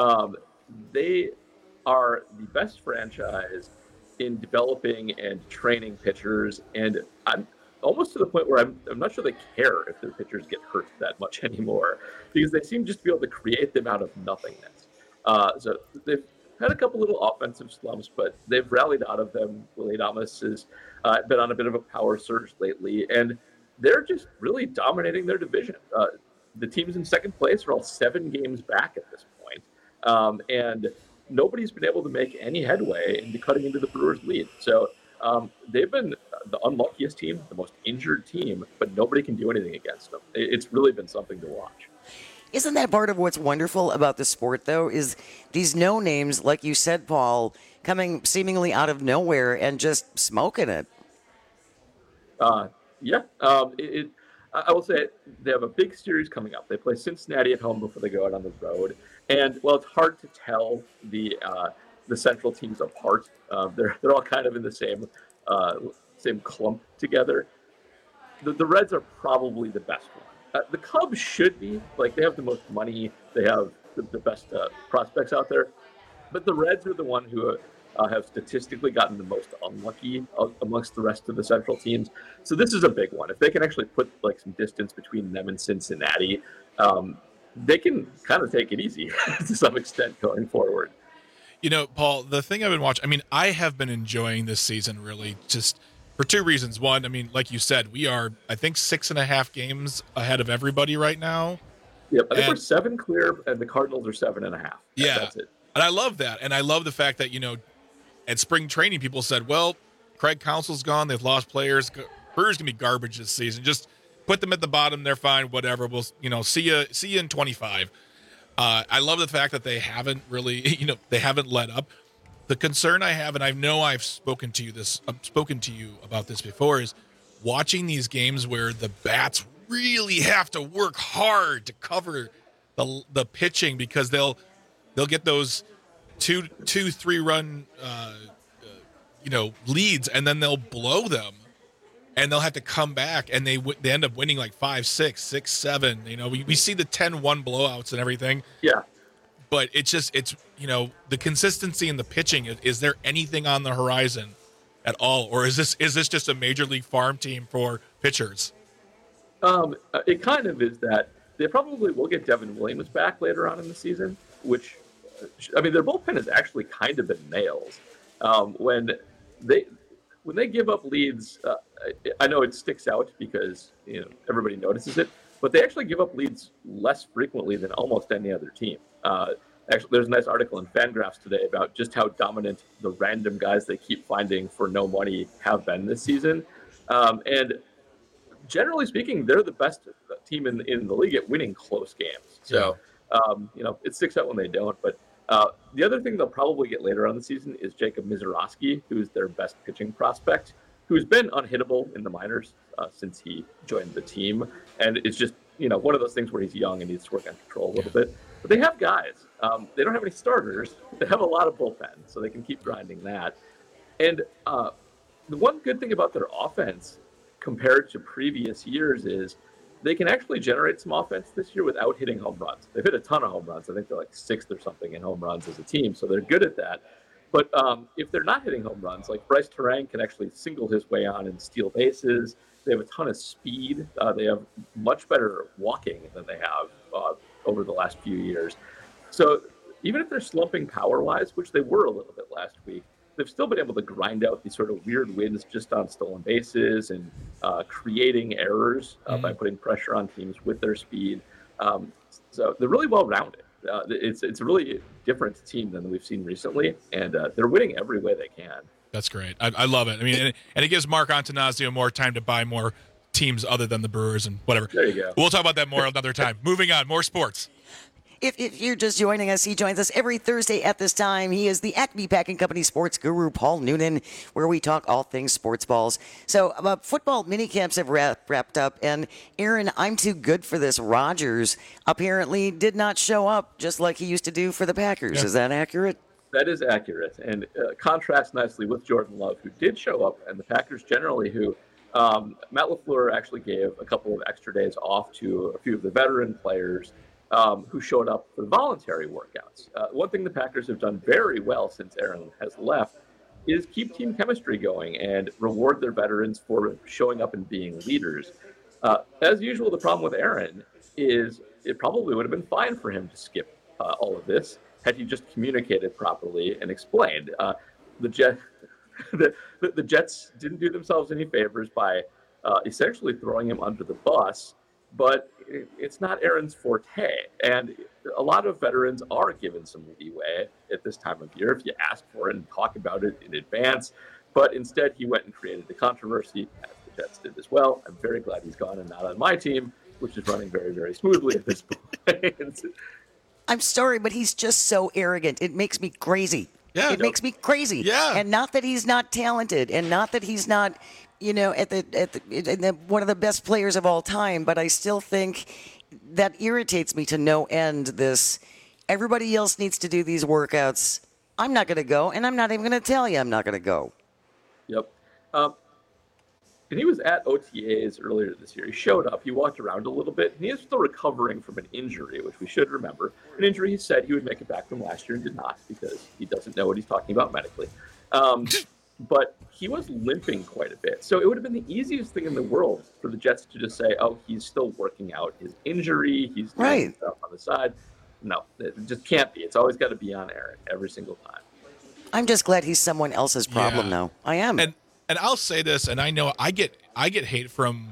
They are the best franchise in developing and training pitchers, and I'm almost to the point where I'm not sure they care if their pitchers get hurt that much anymore, because they seem just to be able to create them out of nothingness. So they've had a couple little offensive slumps, but they've rallied out of them. Willie Adames has been on a bit of a power surge lately, and they're just really dominating their division. The teams in second place are all 7 games back at this point, and nobody's been able to make any headway into cutting into the Brewers' lead. So they've been the unluckiest team, the most injured team, but nobody can do anything against them. It's really been something to watch. Isn't that part of what's wonderful about the sport, though, is these no-names, like you said, Paul, coming seemingly out of nowhere and just smoking it? Yeah. I will say they have a big series coming up. They play Cincinnati at home before they go out on the road. And while it's hard to tell the Central teams apart, they're all kind of in the same clump together. The Reds are probably the best one. The Cubs should be, they have the most money. They have the best prospects out there. But the Reds are the one who have statistically gotten the most unlucky amongst the rest of the Central teams. So this is a big one. If they can actually put some distance between them and Cincinnati, they can kind of take it easy to some extent going forward. You know, Paul, the thing I've been watching, I have been enjoying this season really just for 2 reasons. One, like you said, we are, I think, 6.5 games ahead of everybody right now. Yep, I think we're 7 clear, and the Cardinals are 7.5. Yeah, that's it. And I love that. And I love the fact that, at spring training, people said, well, Craig Counsell's gone. They've lost players. Brewers going to be garbage this season. Just put them at the bottom. They're fine. Whatever. We'll, see you in 25. I love the fact that they haven't really, they haven't let up. The concern I have, and I know I've spoken to you about this before, is watching these games where the bats really have to work hard to cover the pitching, because they'll get those two, 3-run, leads, and then they'll blow them, and they'll have to come back, and they end up winning like 5-6, 6-7. We see the 10-1 blowouts and everything. Yeah. But it's the consistency in the pitching. Is there anything on the horizon at all, or is this just a major league farm team for pitchers? It kind of is that. They probably will get Devin Williams back later on in the season, which, their bullpen has actually kind of been nails. When they give up leads, I know it sticks out because everybody notices it, but they actually give up leads less frequently than almost any other team. Actually, there's a nice article in Fangraphs today about just how dominant the random guys they keep finding for no money have been this season. And generally speaking, they're the best team in the league at winning close games. So, it sticks out when they don't. But the other thing they'll probably get later on the season is Jacob Misiorowski, who's their best pitching prospect, who's been unhittable in the minors since he joined the team. And it's just, one of those things where he's young and needs to work on control a little bit. But they have guys. They don't have any starters. They have a lot of bullpen, so they can keep grinding that. And the one good thing about their offense compared to previous years is they can actually generate some offense this year without hitting home runs. They've hit a ton of home runs. I think they're like 6th or something in home runs as a team, so they're good at that. But if they're not hitting home runs, like Bryce Terang can actually single his way on and steal bases. They have a ton of speed. They have much better walking than they have over the last few years. So even if they're slumping power-wise, which they were a little bit last week, they've still been able to grind out these sort of weird wins just on stolen bases and creating errors by putting pressure on teams with their speed. So they're really well-rounded. It's a really different team than we've seen recently, and they're winning every way they can. That's great. I love it. And it gives Mark Antanasio more time to buy more teams other than the Brewers and whatever. There you go. We'll talk about that more another time. Moving on, more sports. If you're just joining us, he joins us every Thursday at this time. He is the Acme Packing Company sports guru, Paul Noonan, where we talk all things sports balls. So football mini camps have wrapped up, and Aaron, I'm too good for this. Rodgers apparently did not show up just like he used to do for the Packers. Yeah. Is that accurate? That is accurate, and contrasts nicely with Jordan Love, who did show up, and the Packers generally, who Matt LaFleur actually gave a couple of extra days off to a few of the veteran players who showed up for the voluntary workouts. One thing the Packers have done very well since Aaron has left is keep team chemistry going and reward their veterans for showing up and being leaders. As usual, the problem with Aaron is it probably would have been fine for him to skip all of this had he just communicated properly and explained. The Jets didn't do themselves any favors by essentially throwing him under the bus, but it's not Aaron's forte. And a lot of veterans are given some leeway at this time of year if you ask for it and talk about it in advance. But instead, he went and created the controversy, as the Jets did as well. I'm very glad he's gone and not on my team, which is running very, very smoothly at this point. I'm sorry, but he's just so arrogant. It makes me crazy. Yeah, it makes me crazy. Yeah. And not that he's not talented, and not that he's not, one of the best players of all time, but I still think that irritates me to no end. This, everybody else needs to do these workouts. I'm not going to go, and I'm not even going to tell you I'm not going to go. Yep. And he was at OTAs earlier this year. He showed up. He walked around a little bit. And he is still recovering from an injury, which we should remember. An injury he said he would make it back from last year and did not because he doesn't know what he's talking about medically. But he was limping quite a bit. So it would have been the easiest thing in the world for the Jets to just say, oh, he's still working out his injury. He's doing stuff on the side. No, it just can't be. It's always got to be on Aaron every single time. I'm just glad he's someone else's problem now. I am. And I'll say this, and I know I get hate from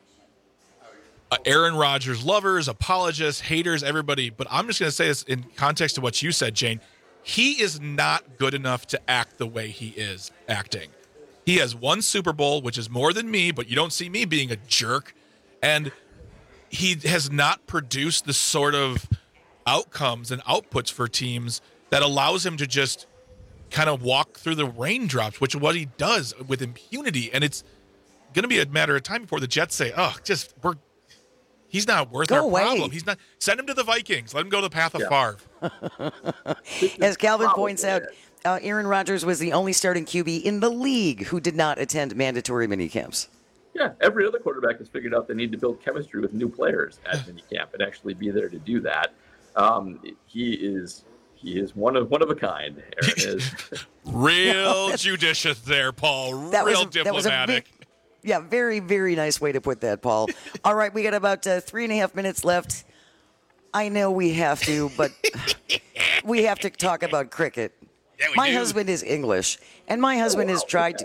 Aaron Rodgers lovers, apologists, haters, everybody. But I'm just going to say this in context of what you said, Jane. He is not good enough to act the way he is acting. He has one Super Bowl, which is more than me, but you don't see me being a jerk. And he has not produced the sort of outcomes and outputs for teams that allows him to just kind of walk through the raindrops, which is what he does with impunity. And it's going to be a matter of time before the Jets say, He's not worth Go our away. problem. He's not. Send him to the Vikings. Let him go the path of Favre. As Calvin points out, Aaron Rodgers was the only starting QB in the league who did not attend mandatory minicamps. Yeah, every other quarterback has figured out they need to build chemistry with new players at minicamp and actually be there to do that. He is one of a kind. Aaron is real judicious there, Paul. Real diplomatic. Very, very nice way to put that, Paul. All right, we got about 3.5 minutes left. I know we have to, but we have to talk about cricket. My husband is English, and my husband has tried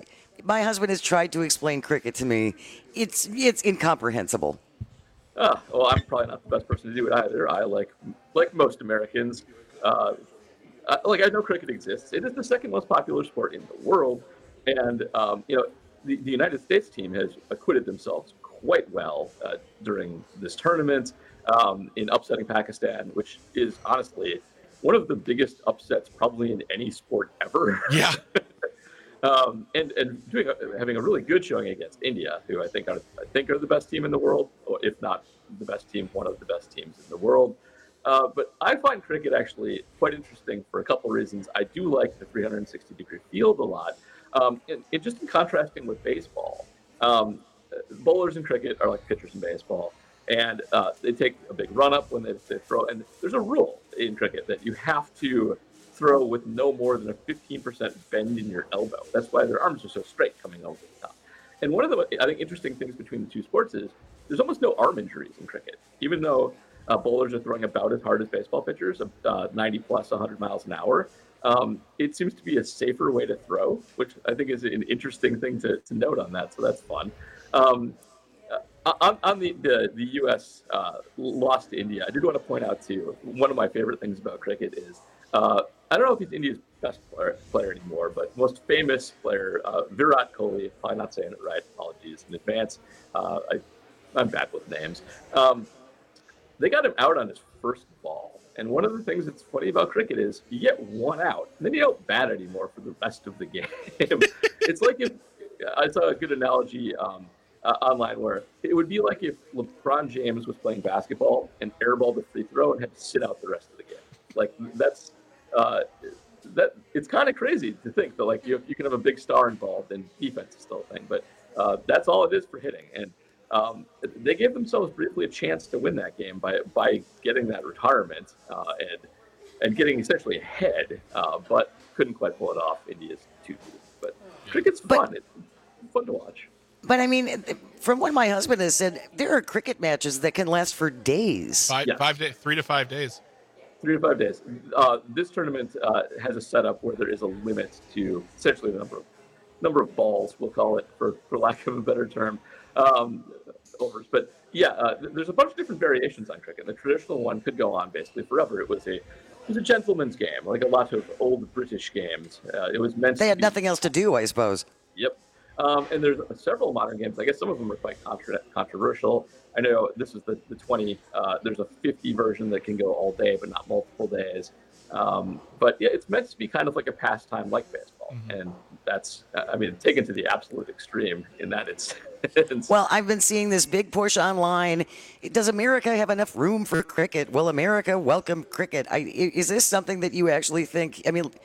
to explain cricket to me. It's incomprehensible. Well, I'm probably not the best person to do it either. I like most Americans. I know cricket exists. It is the second most popular sport in the world, and the United States team has acquitted themselves quite well during this tournament in upsetting Pakistan, which is honestly one of the biggest upsets probably in any sport ever. Yeah. And having a really good showing against India, who I think are the best team in the world, or if not the best team, one of the best teams in the world. But I find cricket actually quite interesting for a couple reasons. I do like the 360-degree field a lot. Just in contrasting with baseball, bowlers in cricket are like pitchers in baseball, and they take a big run up when they throw. And there's a rule in cricket that you have to throw with no more than a 15% bend in your elbow. That's why their arms are so straight coming over the top. And one of the, I think, interesting things between the two sports is there's almost no arm injuries in cricket, even though bowlers are throwing about as hard as baseball pitchers, 90 plus 100 miles an hour. It seems to be a safer way to throw, which I think is an interesting thing to note on that. So that's fun. On the U.S. loss to India, I did want to point out too, one of my favorite things about cricket is, I don't know if he's India's best player anymore, but most famous player, Virat Kohli, probably not saying it right, apologies in advance. I'm bad with names. They got him out on his first ball. And one of the things that's funny about cricket is you get one out, and then you don't bat anymore for the rest of the game. It's like if I saw a good analogy online where it would be like if LeBron James was playing basketball and airballed a free throw and had to sit out the rest of the game. Like that's it's kind of crazy to think that like you can have a big star involved and defense is still a thing, but that's all it is for hitting. And they gave themselves briefly a chance to win that game by getting that retirement and getting essentially ahead, but couldn't quite pull it off. India's 2-2. But cricket's fun. It's fun to watch. But I mean, from what my husband has said, there are cricket matches that can last for days. 3 to 5 days. 3 to 5 days. This tournament has a setup where there is a limit to essentially the number of balls, we'll call it, for lack of a better term, overs. But yeah, there's a bunch of different variations on cricket. The traditional one could go on basically forever. It was a gentleman's game, like a lot of old British games. It was meant. They had nothing else to do, I suppose. Yep. And there's several modern games. I guess some of them are quite controversial. I know this is the 20. There's a 50 version that can go all day, but not multiple days. But yeah, it's meant to be kind of like a pastime like baseball. Mm-hmm. And that's, taken to the absolute extreme in that it's. Well, I've been seeing this big push online. Does America have enough room for cricket? Will America welcome cricket? Is this something that you actually think,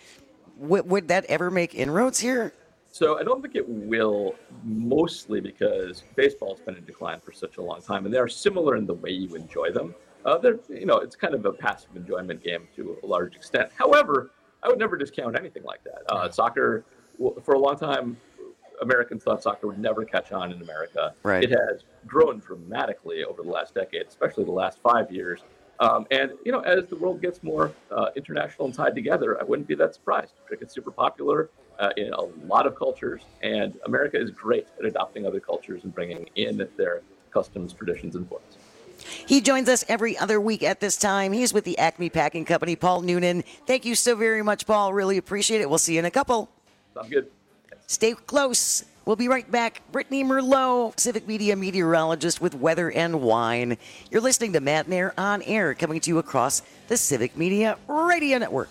would that ever make inroads here? So I don't think it will, mostly because baseball's been in decline for such a long time, and they are similar in the way you enjoy them. It's kind of a passive enjoyment game to a large extent. However, I would never discount anything like that. Soccer, for a long time, Americans thought soccer would never catch on in America. Right. It has grown dramatically over the last decade, especially the last 5 years. And as the world gets more international and tied together, I wouldn't be that surprised. Cricket's super popular in a lot of cultures, and America is great at adopting other cultures and bringing in their customs, traditions, and forms. He joins us every other week at this time. He's with the Acme Packing Company, Paul Noonan. Thank you so very much, Paul. Really appreciate it. We'll see you in a couple. Sounds good. Stay close. We'll be right back. Brittany Merlot, Civic Media meteorologist with Weather and Wine. You're listening to Matt and Air on Air, coming to you across the Civic Media Radio Network.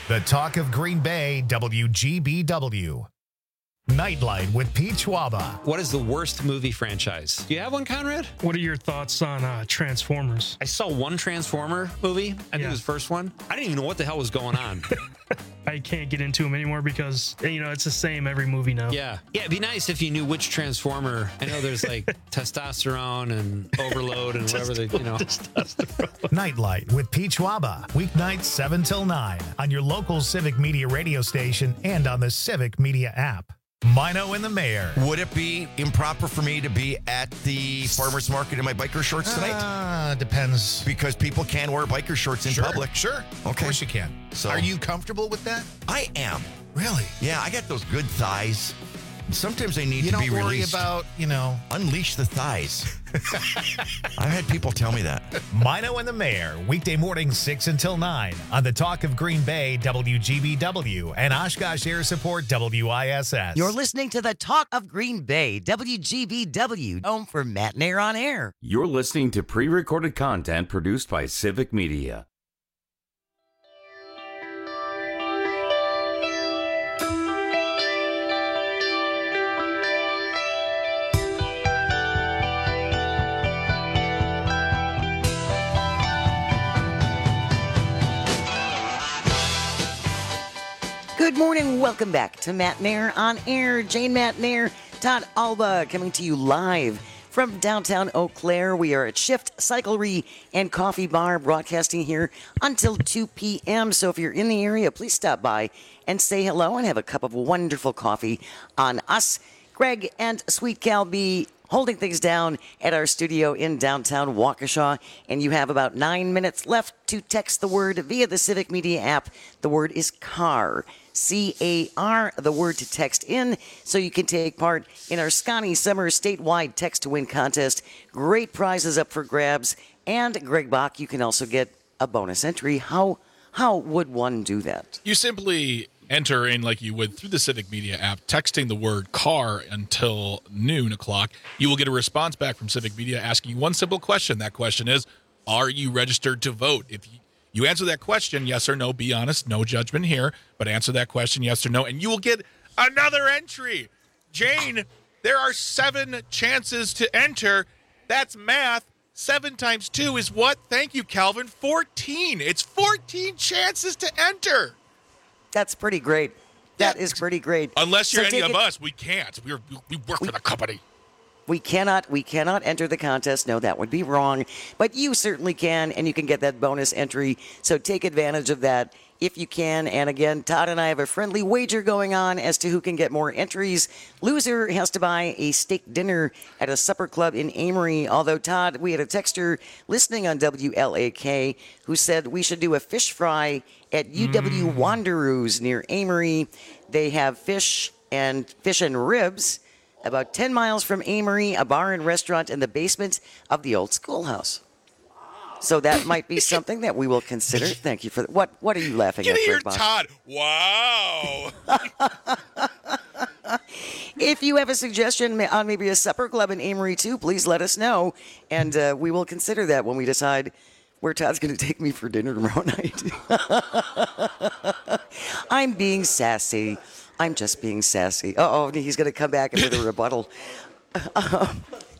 The Talk of Green Bay, WGBW. Nightlight with Pete Schwaba. What is the worst movie franchise? Do you have one, Conrad? What are your thoughts on Transformers? I saw one Transformer movie. I think it was the first one. I didn't even know what the hell was going on. I can't get into them anymore because, it's the same every movie now. Yeah, it'd be nice if you knew which Transformer. I know there's like testosterone and overload and whatever Nightlight with Pete Schwaba. Weeknights 7 till 9 on your local Civic Media radio station and on the Civic Media app. Mino and the Mayor. Would it be improper for me to be at the farmer's market in my biker shorts tonight? Depends. Because people can wear biker shorts in public. Sure. Okay. Of course you can. So, are you comfortable with that? I am. Really? Yeah, I got those good thighs. Sometimes they need to be released. You don't worry about, Unleash the thighs. I've had people tell me that. Mino and the Mayor, weekday mornings 6 until 9 on the Talk of Green Bay, WGBW, and Oshkosh Air Support, WISS. You're listening to the Talk of Green Bay, WGBW, home for Matt Nair on Air. You're listening to pre-recorded content produced by Civic Media. Good morning. Welcome back to Matt Nair on Air. Jane Matt Nair, Todd Alba coming to you live from downtown Eau Claire. We are at Shift, Cyclery, and Coffee Bar broadcasting here until 2 p.m. So if you're in the area, please stop by and say hello and have a cup of wonderful coffee on us. Greg and Sweet Cal be holding things down at our studio in downtown Waukesha, and you have about 9 minutes left to text the word via the Civic Media app. The word is CAR, C-A-R, the word to text in, so you can take part in our Scotty Summer statewide text to win contest. Great prizes up for grabs, and Greg Bach, you can also get a bonus entry. How would one do that? You simply enter in like you would through the Civic Media app, texting the word CAR until noon o'clock. You will get a response back from Civic Media asking you one simple question. That question is, are you registered to vote? If you answer that question, yes or no, be honest, no judgment here, but answer that question, yes or no, and you will get another entry. Jane, there are 7 chances to enter. That's math. 7 times 2 is what? Thank you, Calvin. 14. It's 14 chances to enter. That's pretty great. That is pretty great. Unless you're any of us, we can't. We work for the company. We cannot enter the contest. No, that would be wrong. But you certainly can, and you can get that bonus entry. So take advantage of that if you can. And again, Todd and I have a friendly wager going on as to who can get more entries. Loser has to buy a steak dinner at a supper club in Amory. Although, Todd, we had a texter listening on WLAK who said we should do a fish fry at UW Wanderoos near Amory. They have fish and ribs. About 10 miles from Amory, a bar and restaurant in the basement of the old schoolhouse. So that might be something that we will consider. Thank you for that. What are you laughing at, Greg Bob? Todd. Wow. If you have a suggestion on maybe a supper club in Amory too, please let us know, and we will consider that when we decide where Todd's going to take me for dinner tomorrow night. I'm being sassy. I'm just being sassy. Uh-oh, he's going to come back with a rebuttal. What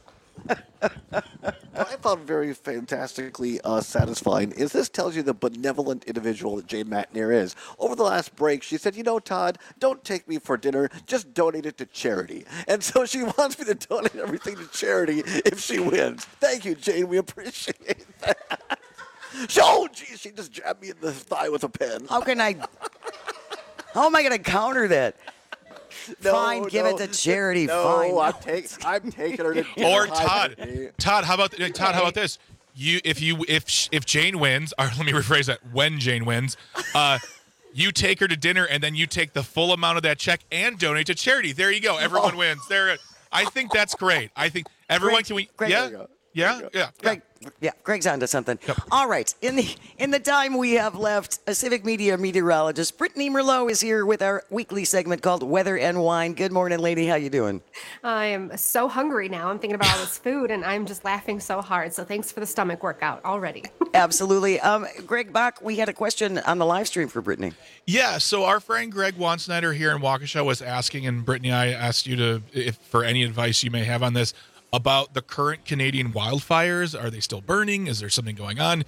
I found very fantastically satisfying is this tells you the benevolent individual that Jane Matt Nair is. Over the last break, she said, Todd, don't take me for dinner, just donate it to charity. And so she wants me to donate everything to charity if she wins. Thank you, Jane. We appreciate that. Oh, geez, she just jabbed me in the thigh with a pen. How am I going to counter that? Fine, give it to charity. Fine. I'm taking her to dinner. Or Todd, how about this? If Jane wins, or let me rephrase that, when Jane wins, you take her to dinner and then you take the full amount of that check and donate to charity. There you go. Everyone wins. I think that's great. I think everyone Greg, Yeah. Greg, Greg's onto something. All right. In the time we have left, a Civic Media meteorologist, Brittany Merlot, is here with our weekly segment called Weather and Wine. Good morning, lady. How you doing? I am so hungry now. I'm thinking about all this food, and I'm just laughing so hard. So thanks for the stomach workout already. Absolutely. Greg Bach, we had a question on the live stream for Brittany. Yeah, so our friend Greg Wansnyder here in Waukesha was asking, and Brittany, I asked you for any advice you may have on this, about the current Canadian wildfires. Are they still burning? Is there something going on?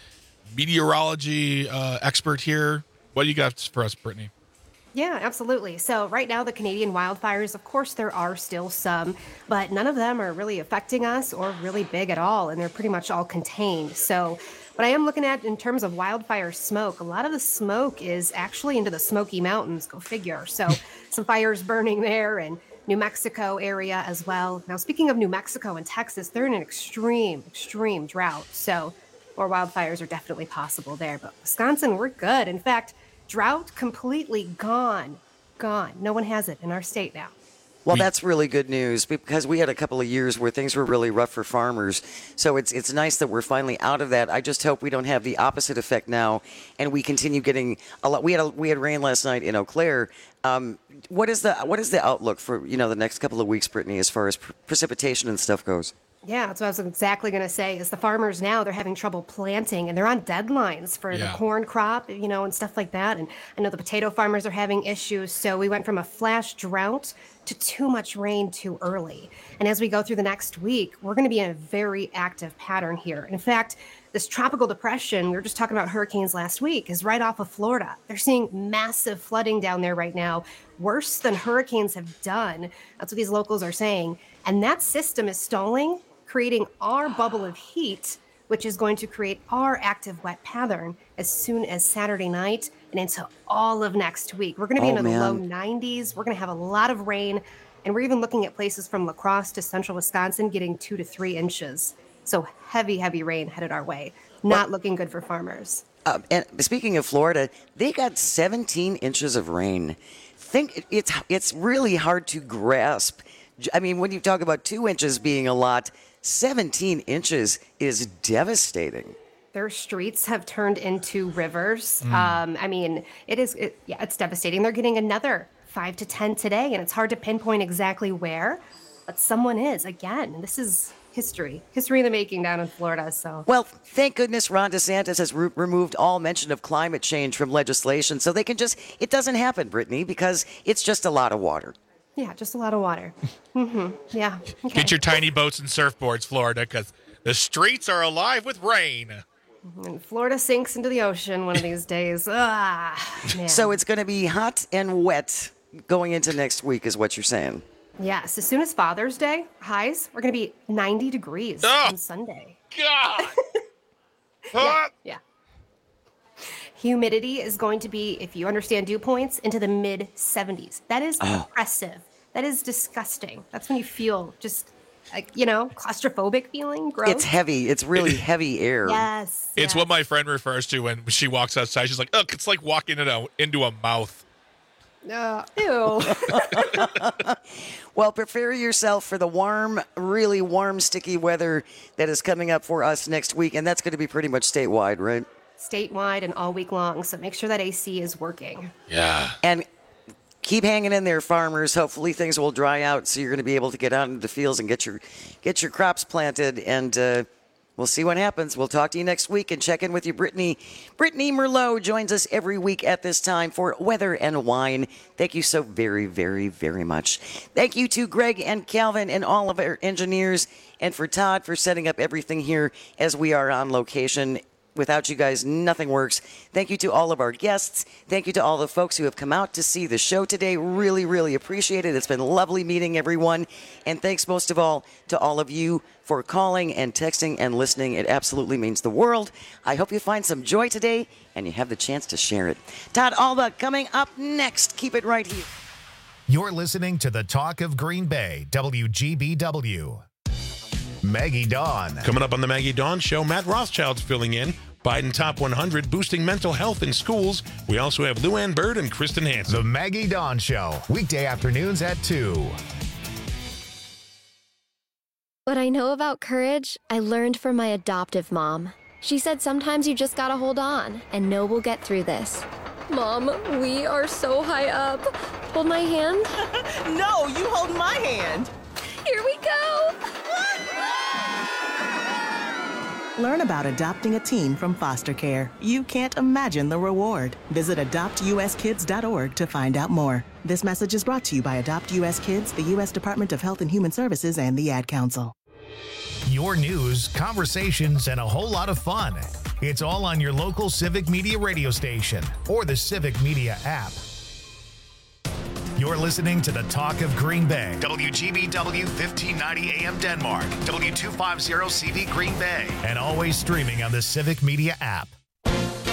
Meteorology expert here. What do you got for us, Brittany? Yeah, absolutely. So right now, the Canadian wildfires, of course, there are still some, but none of them are really affecting us or really big at all, and they're pretty much all contained. So what I am looking at in terms of wildfire smoke, a lot of the smoke is actually into the Smoky Mountains, go figure. So some fires burning there, and New Mexico area as well. Now, speaking of New Mexico and Texas, they're in an extreme drought. So more wildfires are definitely possible there. But Wisconsin, we're good. In fact, drought completely gone. No one has it in our state now. Well, that's really good news because we had a couple of years where things were really rough for farmers. So it's nice that we're finally out of that. I just hope we don't have the opposite effect now, and we continue getting a lot. We had rain last night in Eau Claire. What is the outlook for the next couple of weeks, Brittany, as far as precipitation and stuff goes? Yeah, that's what I was exactly going to say. Is the farmers now, they're having trouble planting, and they're on deadlines for the corn crop, and stuff like that. And I know the potato farmers are having issues. So we went from a flash drought to too much rain too early. And as we go through the next week, we're going to be in a very active pattern here. In fact, this tropical depression, we were just talking about hurricanes last week, is right off of Florida. They're seeing massive flooding down there right now, worse than hurricanes have done. That's what these locals are saying. And that system is stalling, creating our bubble of heat, which is going to create our active wet pattern as soon as Saturday night and into all of next week. We're going to be in the low 90s. We're going to have a lot of rain, and we're even looking at places from La Crosse to central Wisconsin getting 2 to 3 inches. So heavy rain headed our way. Not looking good for farmers. And speaking of Florida, they got 17 inches of rain. It's really hard to grasp. I mean, when you talk about 2 inches being a lot, 17 inches is devastating. Their streets have turned into rivers. I mean, it's devastating. They're getting another 5 to 10 today, and it's hard to pinpoint exactly where, but someone is. Again, this is history in the making down in Florida. So, well, thank goodness Ron DeSantis has removed all mention of climate change from legislation, so it doesn't happen, Brittany, because it's just a lot of water. Yeah, just a lot of water. Yeah. Okay. Get your tiny boats and surfboards, Florida, because the streets are alive with rain. And Florida sinks into the ocean one of these days. Man. So it's going to be hot and wet going into next week, is what you're saying. Yes, as soon as Father's Day, highs, we're going to be 90 degrees on Sunday. God! Yeah. Humidity is going to be, if you understand dew points, into the mid-70s. That is oppressive. That is disgusting. That's when you feel just, claustrophobic feeling. Gross. It's heavy. It's really heavy air. Yes. It's what my friend refers to when she walks outside. She's like, it's like walking into a mouth. Ew. Well, prepare yourself for the warm, really warm, sticky weather that is coming up for us next week, and that's going to be pretty much statewide, right? Statewide and all week long, so make sure that AC is working. Yeah. And keep hanging in there, farmers. Hopefully things will dry out, so you're going to be able to get out into the fields and get your crops planted, and we'll see what happens. We'll talk to you next week and check in with you, Brittany. Brittany Merlot joins us every week at this time for Weather and Wine. Thank you so very, very, very much. Thank you to Greg and Calvin and all of our engineers, and for Todd for setting up everything here as we are on location. Without you guys, nothing works. Thank you to all of our guests. Thank you to all the folks who have come out to see the show today. Really, really appreciate it. It's been lovely meeting everyone. And thanks most of all to all of you for calling and texting and listening. It absolutely means the world. I hope you find some joy today and you have the chance to share it. Todd Alba coming up next. Keep it right here. You're listening to the Talk of Green Bay, WGBW. Maggie Dawn. Coming up on the Maggie Dawn Show, Matt Rothschild's filling in. Biden Top 100, boosting mental health in schools. We also have Lou Ann Bird and Kristen Hansen. The Maggie Dawn Show, weekday afternoons at 2. What I know about courage, I learned from my adoptive mom. She said sometimes you just gotta hold on and know we'll get through this. Mom, we are so high up. Hold my hand. No, you hold my hand. Here we go. Learn about adopting a teen from foster care. You can't imagine the reward. Visit adoptuskids.org to find out more. This message is brought to you by Adopt US Kids, the U.S. Department of Health and Human Services, and the Ad Council. Your news, conversations, and a whole lot of fun. It's all on your local Civic Media radio station or the Civic Media app. You're listening to the Talk of Green Bay. WGBW 1590 AM Denmark. W250 CV Green Bay. And always streaming on the Civic Media app.